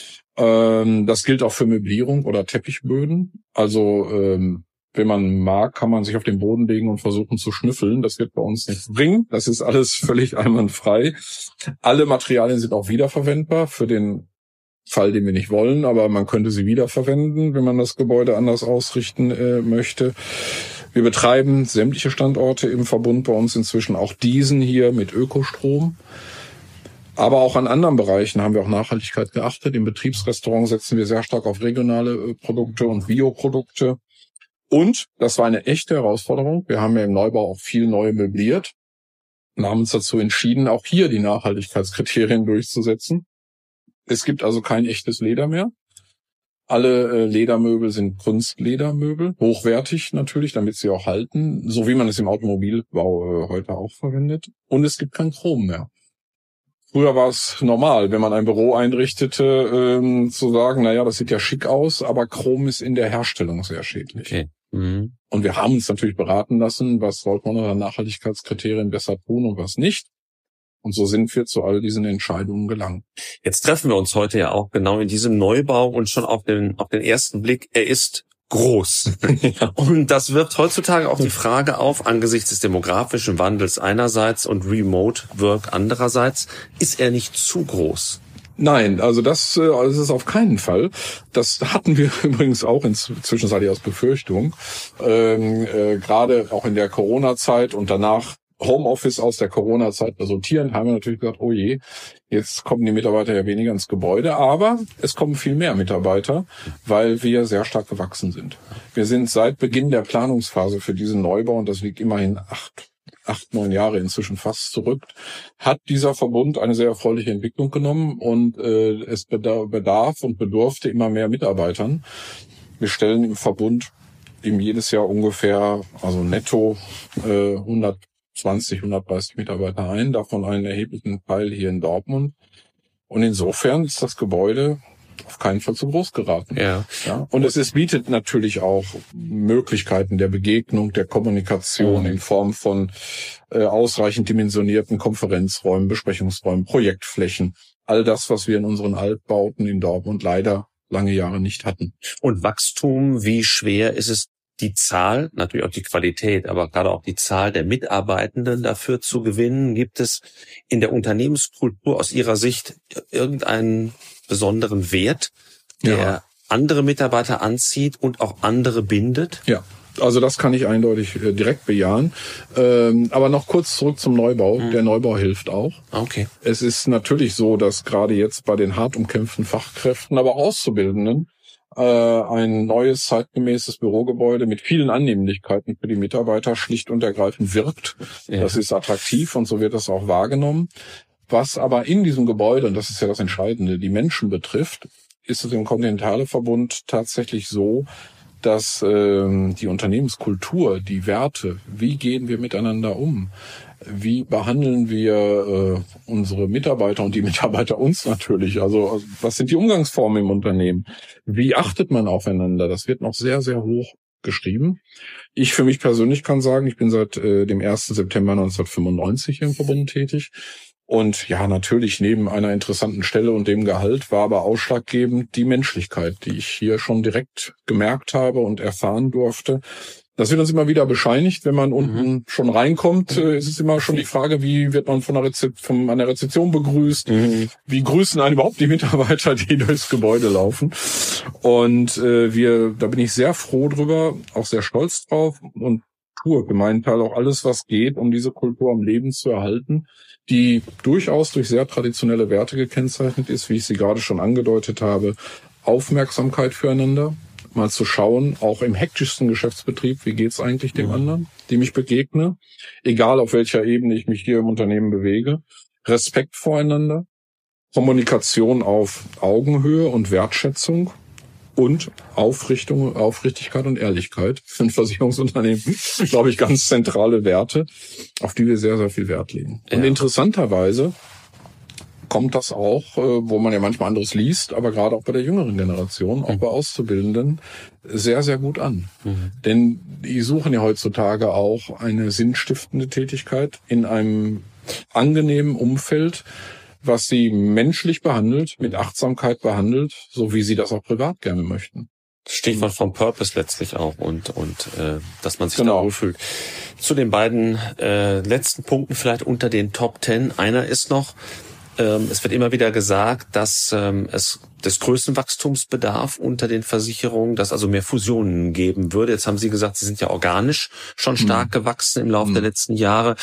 Das gilt auch für Möblierung oder Teppichböden. Also wenn man mag, kann man sich auf den Boden legen und versuchen zu schnüffeln. Das wird bei uns nichts bringen. Das ist alles völlig einwandfrei. Alle Materialien sind auch wiederverwendbar für den Fall, den wir nicht wollen, aber man könnte sie wiederverwenden, wenn man das Gebäude anders ausrichten möchte. Wir betreiben sämtliche Standorte im Verbund bei uns inzwischen, auch diesen hier mit Ökostrom. Aber auch an anderen Bereichen haben wir auch Nachhaltigkeit geachtet. Im Betriebsrestaurant setzen wir sehr stark auf regionale Produkte und Bioprodukte. Und das war eine echte Herausforderung. Wir haben ja im Neubau auch viel neu möbliert und haben uns dazu entschieden, auch hier die Nachhaltigkeitskriterien durchzusetzen. Es gibt also kein echtes Leder mehr. Alle Ledermöbel sind Kunstledermöbel, hochwertig natürlich, damit sie auch halten, so wie man es im Automobilbau heute auch verwendet. Und es gibt kein Chrom mehr. Früher war es normal, wenn man ein Büro einrichtete, zu sagen, naja, das sieht ja schick aus, aber Chrom ist in der Herstellung sehr schädlich. Okay. Und wir haben uns natürlich beraten lassen, was sollte man unter Nachhaltigkeitskriterien besser tun und was nicht. Und so sind wir zu all diesen Entscheidungen gelangt. Jetzt treffen wir uns heute ja auch genau in diesem Neubau und schon auf den ersten Blick, er ist groß. Und das wirft heutzutage auch die Frage auf, angesichts des demografischen Wandels einerseits und Remote Work andererseits, ist er nicht zu groß? Nein, also das ist auf keinen Fall. Das hatten wir übrigens auch zwischenzeitlich als Befürchtung. Gerade auch in der Corona-Zeit und danach Homeoffice aus der Corona-Zeit resultierend, haben wir natürlich gesagt, oh je, jetzt kommen die Mitarbeiter ja weniger ins Gebäude, aber es kommen viel mehr Mitarbeiter, weil wir sehr stark gewachsen sind. Wir sind seit Beginn der Planungsphase für diesen Neubau, und das liegt immerhin 9 Jahre inzwischen fast zurück, hat dieser Verbund eine sehr erfreuliche Entwicklung genommen, und es bedarf und bedurfte immer mehr Mitarbeitern. Wir stellen im Verbund nehmen jedes Jahr ungefähr, also netto 120, 130 Mitarbeiter ein, davon einen erheblichen Teil hier in Dortmund. Und insofern ist das Gebäude auf keinen Fall zu groß geraten. Ja. Und es bietet natürlich auch Möglichkeiten der Begegnung, der Kommunikation in Form von ausreichend dimensionierten Konferenzräumen, Besprechungsräumen, Projektflächen. All das, was wir in unseren Altbauten in Dortmund leider lange Jahre nicht hatten. Und Wachstum, wie schwer ist es, die Zahl, natürlich auch die Qualität, aber gerade auch die Zahl der Mitarbeitenden dafür zu gewinnen? Gibt es in der Unternehmenskultur aus Ihrer Sicht irgendeinen besonderen Wert, der andere Mitarbeiter anzieht und auch andere bindet? Ja. Also das kann ich eindeutig direkt bejahen. Aber noch kurz zurück zum Neubau. Der Neubau hilft auch. Okay. Es ist natürlich so, dass gerade jetzt bei den hart umkämpften Fachkräften, aber auch Auszubildenden, ein neues, zeitgemäßes Bürogebäude mit vielen Annehmlichkeiten für die Mitarbeiter schlicht und ergreifend wirkt. Ja. Das ist attraktiv und so wird das auch wahrgenommen. Was aber in diesem Gebäude, und das ist ja das Entscheidende, die Menschen betrifft, ist es im Continentale-Verbund tatsächlich so, dass die Unternehmenskultur, die Werte, wie gehen wir miteinander um, wie behandeln wir unsere Mitarbeiter und die Mitarbeiter uns natürlich, also was sind die Umgangsformen im Unternehmen, wie achtet man aufeinander, das wird noch sehr, sehr hoch geschrieben. Ich für mich persönlich kann sagen, ich bin seit dem 1. September 1995 hier im Verbund tätig. Und ja, natürlich neben einer interessanten Stelle und dem Gehalt war aber ausschlaggebend die Menschlichkeit, die ich hier schon direkt gemerkt habe und erfahren durfte. Das wird uns immer wieder bescheinigt, wenn man unten schon reinkommt, ist es immer schon die Frage, wie wird man an der Rezeption begrüßt, wie grüßen einen überhaupt die Mitarbeiter, die durchs Gebäude laufen. Und da bin ich sehr froh drüber, auch sehr stolz drauf und tue für meinen Teil auch alles, was geht, um diese Kultur am Leben zu erhalten, die durchaus durch sehr traditionelle Werte gekennzeichnet ist, wie ich sie gerade schon angedeutet habe. Aufmerksamkeit füreinander, mal zu schauen, auch im hektischsten Geschäftsbetrieb, wie geht's eigentlich dem anderen, dem ich begegne, egal auf welcher Ebene ich mich hier im Unternehmen bewege. Respekt voreinander, Kommunikation auf Augenhöhe und Wertschätzung und Aufrichtigkeit und Ehrlichkeit für ein Versicherungsunternehmen, glaube ich, ganz zentrale Werte, auf die wir sehr, sehr viel Wert legen. Und interessanterweise kommt das auch, wo man ja manchmal anderes liest, aber gerade auch bei der jüngeren Generation, auch bei Auszubildenden, sehr, sehr gut an. Denn die suchen ja heutzutage auch eine sinnstiftende Tätigkeit in einem angenehmen Umfeld, was sie menschlich behandelt, mit Achtsamkeit behandelt, so wie sie das auch privat gerne möchten. Stichwort vom Purpose letztlich auch und dass man sich da wohlfühlt. Zu den beiden letzten Punkten vielleicht unter den Top 10. Einer ist noch, es wird immer wieder gesagt, dass es des größten Wachstums bedarf unter den Versicherungen, dass also mehr Fusionen geben würde. Jetzt haben Sie gesagt, Sie sind ja organisch schon stark gewachsen im Laufe der letzten Jahre.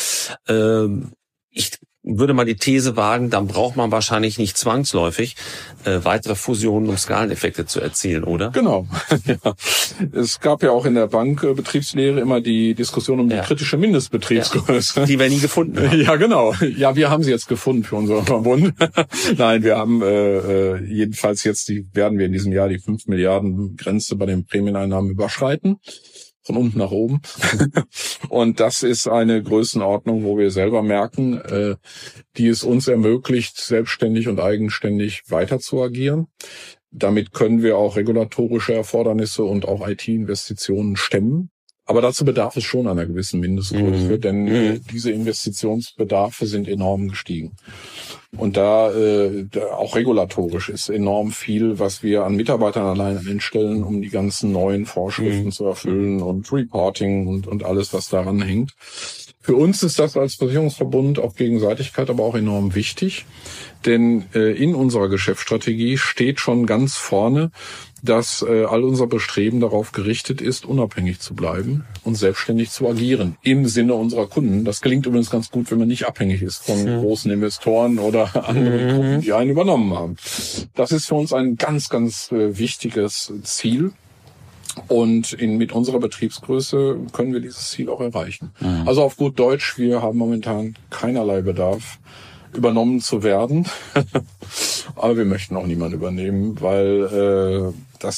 Ich würde mal die These wagen, dann braucht man wahrscheinlich nicht zwangsläufig weitere Fusionen, um Skaleneffekte zu erzielen, oder? Genau. Ja. Es gab ja auch in der Bankbetriebslehre immer die Diskussion um die kritische Mindestbetriebsgröße. Die wir nie gefunden haben. Ja, genau. Ja, wir haben sie jetzt gefunden für unseren Verbund. Nein, wir haben jedenfalls jetzt, werden wir in diesem Jahr die 5 Milliarden Grenze bei den Prämieneinnahmen überschreiten. Von unten nach oben. Und das ist eine Größenordnung, wo wir selber merken, die es uns ermöglicht, selbstständig und eigenständig weiter zu agieren. Damit können wir auch regulatorische Erfordernisse und auch IT-Investitionen stemmen. Aber dazu bedarf es schon einer gewissen Mindestgröße, denn diese Investitionsbedarfe sind enorm gestiegen. Und da auch regulatorisch ist enorm viel, was wir an Mitarbeitern allein einstellen, um die ganzen neuen Vorschriften zu erfüllen und Reporting und alles, was daran hängt. Für uns ist das als Versicherungsverbund auf Gegenseitigkeit aber auch enorm wichtig, denn in unserer Geschäftsstrategie steht schon ganz vorne, dass all unser Bestreben darauf gerichtet ist, unabhängig zu bleiben und selbstständig zu agieren im Sinne unserer Kunden. Das gelingt übrigens ganz gut, wenn man nicht abhängig ist von großen Investoren oder anderen Gruppen, die einen übernommen haben. Das ist für uns ein ganz, ganz wichtiges Ziel. Und mit unserer Betriebsgröße können wir dieses Ziel auch erreichen. Also auf gut Deutsch, wir haben momentan keinerlei Bedarf, übernommen zu werden. Aber wir möchten auch niemanden übernehmen, weil das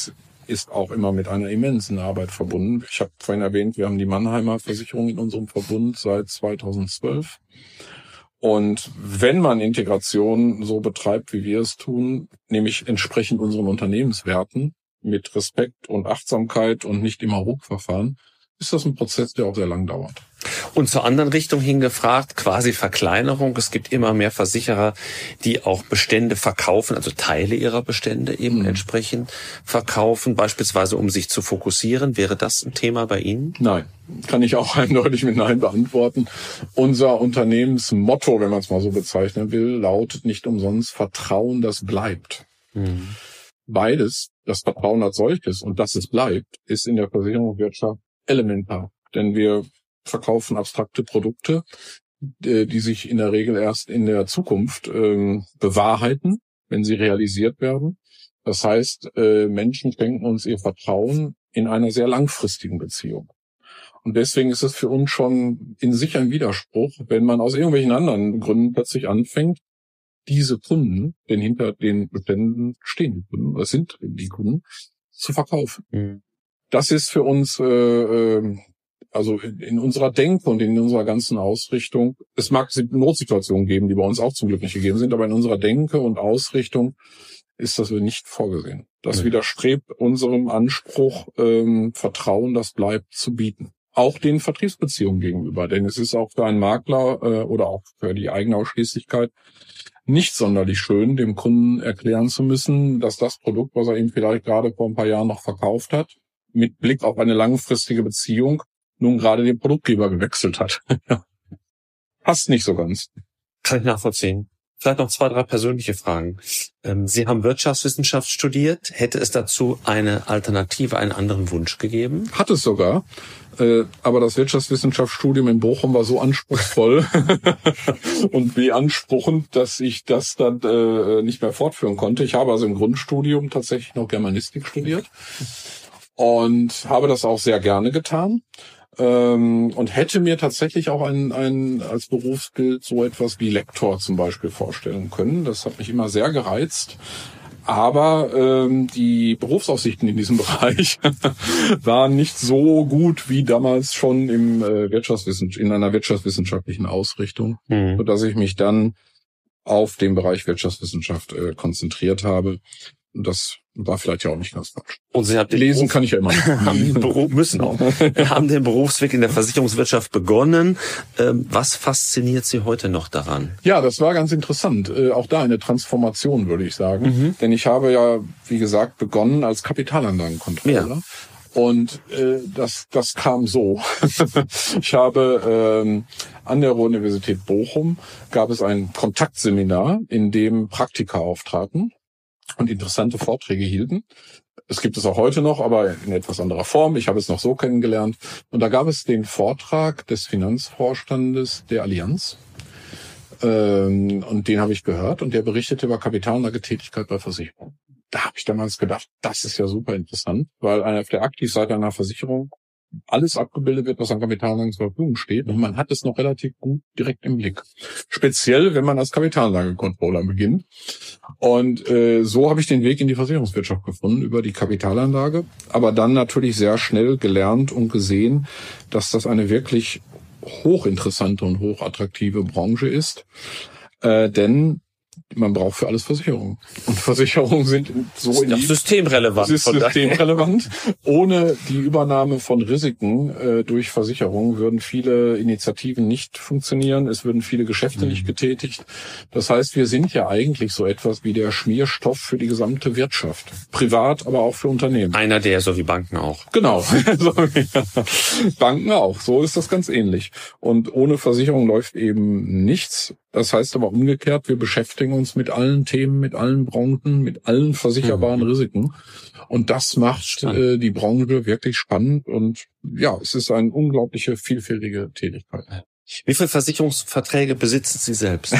ist auch immer mit einer immensen Arbeit verbunden. Ich habe vorhin erwähnt, wir haben die Mannheimer Versicherung in unserem Verbund seit 2012. Und wenn man Integration so betreibt, wie wir es tun, nämlich entsprechend unseren Unternehmenswerten mit Respekt und Achtsamkeit und nicht immer Ruckverfahren, ist das ein Prozess, der auch sehr lang dauert. Und zur anderen Richtung hingefragt, quasi Verkleinerung. Es gibt immer mehr Versicherer, die auch Bestände verkaufen, also Teile ihrer Bestände eben entsprechend verkaufen, beispielsweise um sich zu fokussieren. Wäre das ein Thema bei Ihnen? Nein, kann ich auch eindeutig mit Nein beantworten. Unser Unternehmensmotto, wenn man es mal so bezeichnen will, lautet nicht umsonst Vertrauen, das bleibt. Beides, das Vertrauen als solches und dass es bleibt, ist in der Versicherungswirtschaft elementar. Denn wir verkaufen abstrakte Produkte, die sich in der Regel erst in der Zukunft bewahrheiten, wenn sie realisiert werden. Das heißt, Menschen schenken uns ihr Vertrauen in einer sehr langfristigen Beziehung. Und deswegen ist es für uns schon in sich ein Widerspruch, wenn man aus irgendwelchen anderen Gründen plötzlich anfängt, diese Kunden, denn hinter den Beständen stehen die Kunden, das sind die Kunden, zu verkaufen. Das ist für uns, also in unserer Denke und in unserer ganzen Ausrichtung, es mag Notsituationen geben, die bei uns auch zum Glück nicht gegeben sind, aber in unserer Denke und Ausrichtung ist das nicht vorgesehen. Das widerstrebt unserem Anspruch, Vertrauen, das bleibt, zu bieten. Auch den Vertriebsbeziehungen gegenüber, denn es ist auch für einen Makler oder auch für die Eigenausschließlichkeit nicht sonderlich schön, dem Kunden erklären zu müssen, dass das Produkt, was er ihm vielleicht gerade vor ein paar Jahren noch verkauft hat, mit Blick auf eine langfristige Beziehung nun gerade den Produktgeber gewechselt hat. Passt nicht so ganz. Kann ich nachvollziehen. Vielleicht noch 2, 3 persönliche Fragen. Sie haben Wirtschaftswissenschaft studiert. Hätte es dazu eine Alternative, einen anderen Wunsch gegeben? Hat es sogar. Aber das Wirtschaftswissenschaftsstudium in Bochum war so anspruchsvoll und beanspruchend, dass ich das dann nicht mehr fortführen konnte. Ich habe also im Grundstudium tatsächlich noch Germanistik studiert und habe das auch sehr gerne getan. Und hätte mir tatsächlich auch als Berufsbild so etwas wie Lektor zum Beispiel vorstellen können. Das hat mich immer sehr gereizt. Aber die Berufsaussichten in diesem Bereich waren nicht so gut wie damals schon in einer wirtschaftswissenschaftlichen Ausrichtung, sodass ich mich dann auf den Bereich Wirtschaftswissenschaft konzentriert habe. Und das war vielleicht ja auch nicht ganz falsch. Und Sie haben lesen kann ich ja immer. Haben den Berufsweg in der Versicherungswirtschaft begonnen. Was fasziniert Sie heute noch daran? Ja, das war ganz interessant. Auch da eine Transformation, würde ich sagen. Denn ich habe ja, wie gesagt, begonnen als Kapitalanlagencontroller. Ja. Und das kam so. Ich habe an der Ruhr-Universität Bochum gab es ein Kontaktseminar, in dem Praktika auftraten und interessante Vorträge hielten. Es gibt es auch heute noch, aber in etwas anderer Form. Ich habe es noch so kennengelernt. Und da gab es den Vortrag des Finanzvorstandes der Allianz. Und den habe ich gehört. Und der berichtete über Kapitalanlagetätigkeit bei Versicherungen. Da habe ich damals gedacht, das ist ja super interessant, weil auf der Aktivseite einer Versicherung alles abgebildet wird, was an Kapitalanlagen zur Verfügung steht. Und man hat es noch relativ gut direkt im Blick. Speziell, wenn man als Kapitalanlagecontroller beginnt. Und so habe ich den Weg in die Versicherungswirtschaft gefunden, über die Kapitalanlage. Aber dann natürlich sehr schnell gelernt und gesehen, dass das eine wirklich hochinteressante und hochattraktive Branche ist. Denn man braucht für alles Versicherungen. Und Versicherungen sind so systemrelevant. Das ist systemrelevant. Ohne die Übernahme von Risiken durch Versicherungen würden viele Initiativen nicht funktionieren. Es würden viele Geschäfte nicht getätigt. Das heißt, wir sind ja eigentlich so etwas wie der Schmierstoff für die gesamte Wirtschaft. Privat, aber auch für Unternehmen. Einer der, so wie Banken auch. Genau. Banken auch. So ist das ganz ähnlich. Und ohne Versicherung läuft eben nichts. Das heißt aber umgekehrt, wir beschäftigen uns mit allen Themen, mit allen Branchen, mit allen versicherbaren Risiken. Und das macht die Branche wirklich spannend. Und ja, es ist eine unglaubliche, vielfältige Tätigkeit. Wie viele Versicherungsverträge besitzen Sie selbst?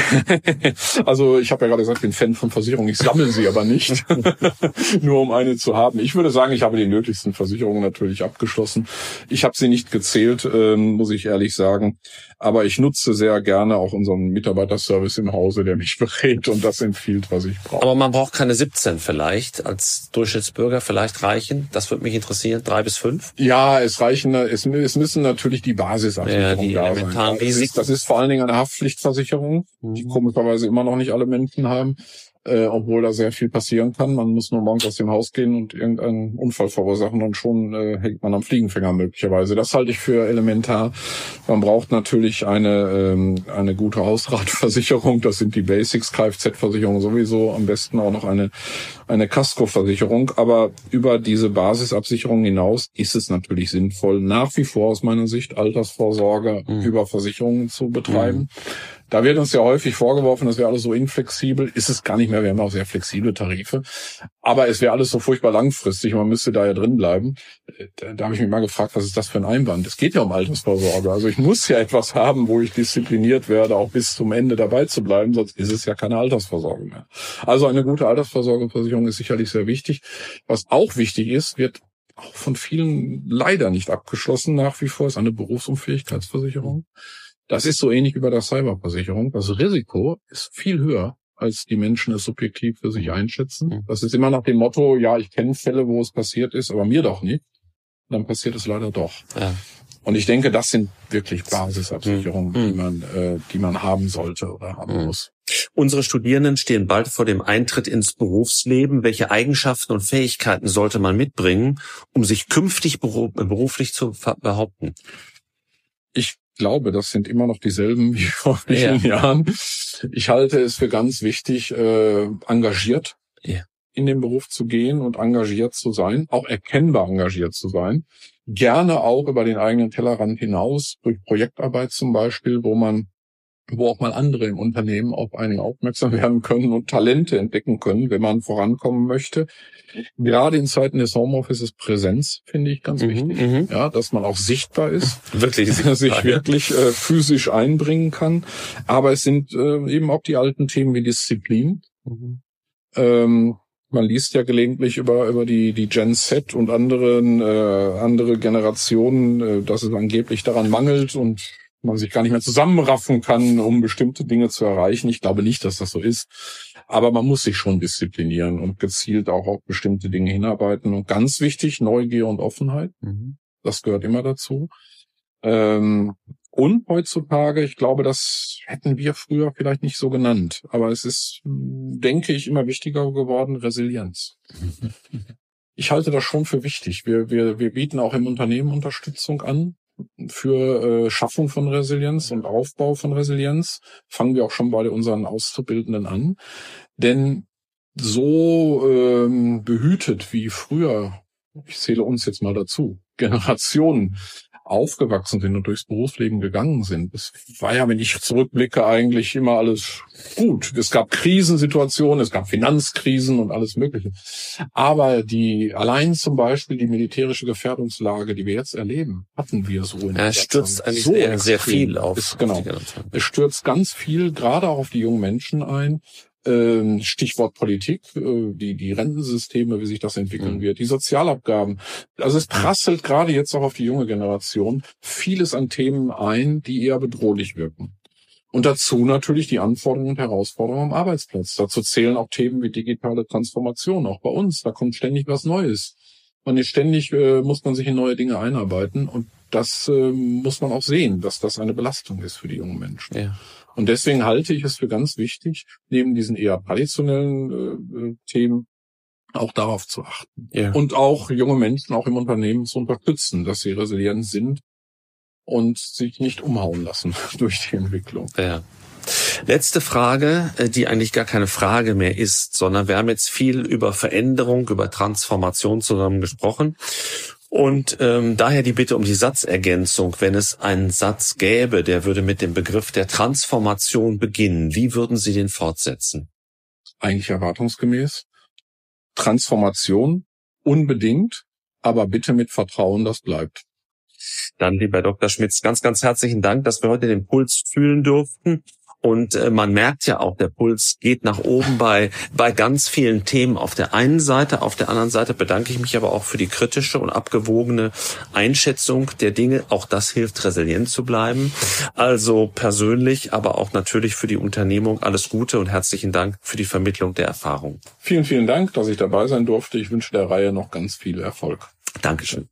Also ich habe ja gerade gesagt, ich bin Fan von Versicherungen. Ich sammle sie aber nicht, nur um eine zu haben. Ich würde sagen, ich habe die nötigsten Versicherungen natürlich abgeschlossen. Ich habe sie nicht gezählt, muss ich ehrlich sagen. Aber ich nutze sehr gerne auch unseren Mitarbeiterservice im Hause, der mich berät und das empfiehlt, was ich brauche. Aber man braucht keine 17 vielleicht als Durchschnittsbürger, vielleicht reichen. Das würde mich interessieren, 3 bis 5? Ja, es müssen natürlich die Basisabsicherungen da sein. Das ist vor allen Dingen eine Haftpflichtversicherung, die komischerweise immer noch nicht alle Menschen haben, obwohl da sehr viel passieren kann. Man muss nur morgens aus dem Haus gehen und irgendeinen Unfall verursachen und schon hängt man am Fliegenfänger möglicherweise. Das halte ich für elementar. Man braucht natürlich eine gute Hausratversicherung. Das sind die Basics, Kfz-Versicherung sowieso. Am besten auch noch eine Kaskoversicherung. Aber über diese Basisabsicherung hinaus ist es natürlich sinnvoll, nach wie vor aus meiner Sicht Altersvorsorge über Versicherungen zu betreiben. Da wird uns ja häufig vorgeworfen, dass wir alles so inflexibel. Ist es gar nicht mehr. Wir haben auch sehr flexible Tarife. Aber es wäre alles so furchtbar langfristig. Man müsste da ja drin bleiben. Da habe ich mich mal gefragt, was ist das für ein Einwand? Es geht ja um Altersvorsorge. Also ich muss ja etwas haben, wo ich diszipliniert werde, auch bis zum Ende dabei zu bleiben. Sonst ist es ja keine Altersvorsorge mehr. Also eine gute Altersvorsorgeversicherung ist sicherlich sehr wichtig. Was auch wichtig ist, wird auch von vielen leider nicht abgeschlossen nach wie vor, ist eine Berufsunfähigkeitsversicherung. Das ist so ähnlich wie bei der Cyberversicherung. Das Risiko ist viel höher, als die Menschen es subjektiv für sich einschätzen. Das ist immer nach dem Motto, ja, ich kenne Fälle, wo es passiert ist, aber mir doch nicht. Dann passiert es leider doch. Ja. Und ich denke, das sind wirklich Basisabsicherungen, die man haben sollte oder haben muss. Unsere Studierenden stehen bald vor dem Eintritt ins Berufsleben. Welche Eigenschaften und Fähigkeiten sollte man mitbringen, um sich künftig beruflich zu behaupten? Ich glaube, das sind immer noch dieselben wie vor vielen Jahren. Ich halte es für ganz wichtig, engagiert in den Beruf zu gehen und engagiert zu sein, auch erkennbar engagiert zu sein. Gerne auch über den eigenen Tellerrand hinaus, durch Projektarbeit zum Beispiel, wo auch mal andere im Unternehmen auf einen aufmerksam werden können und Talente entdecken können, wenn man vorankommen möchte. Gerade in Zeiten des Homeoffice ist Präsenz, finde ich, ganz wichtig. Ja, dass man auch sichtbar ist. Wirklich sichtbar, sich wirklich physisch einbringen kann. Aber es sind eben auch die alten Themen wie Disziplin. Man liest ja gelegentlich über die Gen Z und andere Generationen, dass es angeblich daran mangelt und man sich gar nicht mehr zusammenraffen kann, um bestimmte Dinge zu erreichen. Ich glaube nicht, dass das so ist. Aber man muss sich schon disziplinieren und gezielt auch auf bestimmte Dinge hinarbeiten. Und ganz wichtig, Neugier und Offenheit. Das gehört immer dazu. Und heutzutage, ich glaube, das hätten wir früher vielleicht nicht so genannt. Aber es ist, denke ich, immer wichtiger geworden, Resilienz. Ich halte das schon für wichtig. Wir bieten auch im Unternehmen Unterstützung an für Schaffung von Resilienz und Aufbau von Resilienz. Fangen wir auch schon bei unseren Auszubildenden an. Denn so behütet wie früher, ich zähle uns jetzt mal dazu, Generationen aufgewachsen sind und durchs Berufsleben gegangen sind. Es war ja, wenn ich zurückblicke, eigentlich immer alles gut. Es gab Krisensituationen, es gab Finanzkrisen und alles Mögliche. Aber allein zum Beispiel die militärische Gefährdungslage, die wir jetzt erleben, hatten wir so in Es stürzt eigentlich so sehr viel auf. Genau. Es stürzt ganz viel, gerade auch auf die jungen Menschen ein. Stichwort Politik, die Rentensysteme, wie sich das entwickeln wird, die Sozialabgaben. Also es prasselt gerade jetzt auch auf die junge Generation vieles an Themen ein, die eher bedrohlich wirken. Und dazu natürlich die Anforderungen und Herausforderungen am Arbeitsplatz. Dazu zählen auch Themen wie digitale Transformation, auch bei uns. Da kommt ständig was Neues. Muss man sich in neue Dinge einarbeiten. Und das muss man auch sehen, dass das eine Belastung ist für die jungen Menschen. Ja. Und deswegen halte ich es für ganz wichtig, neben diesen eher traditionellen Themen auch darauf zu achten. Ja. Und auch junge Menschen auch im Unternehmen zu unterstützen, dass sie resilient sind und sich nicht umhauen lassen durch die Entwicklung. Ja. Letzte Frage, die eigentlich gar keine Frage mehr ist, sondern wir haben jetzt viel über Veränderung, über Transformation zusammen gesprochen. Und daher die Bitte um die Satzergänzung. Wenn es einen Satz gäbe, der würde mit dem Begriff der Transformation beginnen, wie würden Sie den fortsetzen? Eigentlich erwartungsgemäß. Transformation unbedingt, aber bitte mit Vertrauen, das bleibt. Dann, lieber Dr. Schmitz, ganz, ganz herzlichen Dank, dass wir heute den Puls fühlen durften. Und man merkt ja auch, der Puls geht nach oben bei ganz vielen Themen auf der einen Seite. Auf der anderen Seite bedanke ich mich aber auch für die kritische und abgewogene Einschätzung der Dinge. Auch das hilft, resilient zu bleiben. Also persönlich, aber auch natürlich für die Unternehmung alles Gute und herzlichen Dank für die Vermittlung der Erfahrung. Vielen, vielen Dank, dass ich dabei sein durfte. Ich wünsche der Reihe noch ganz viel Erfolg. Dankeschön.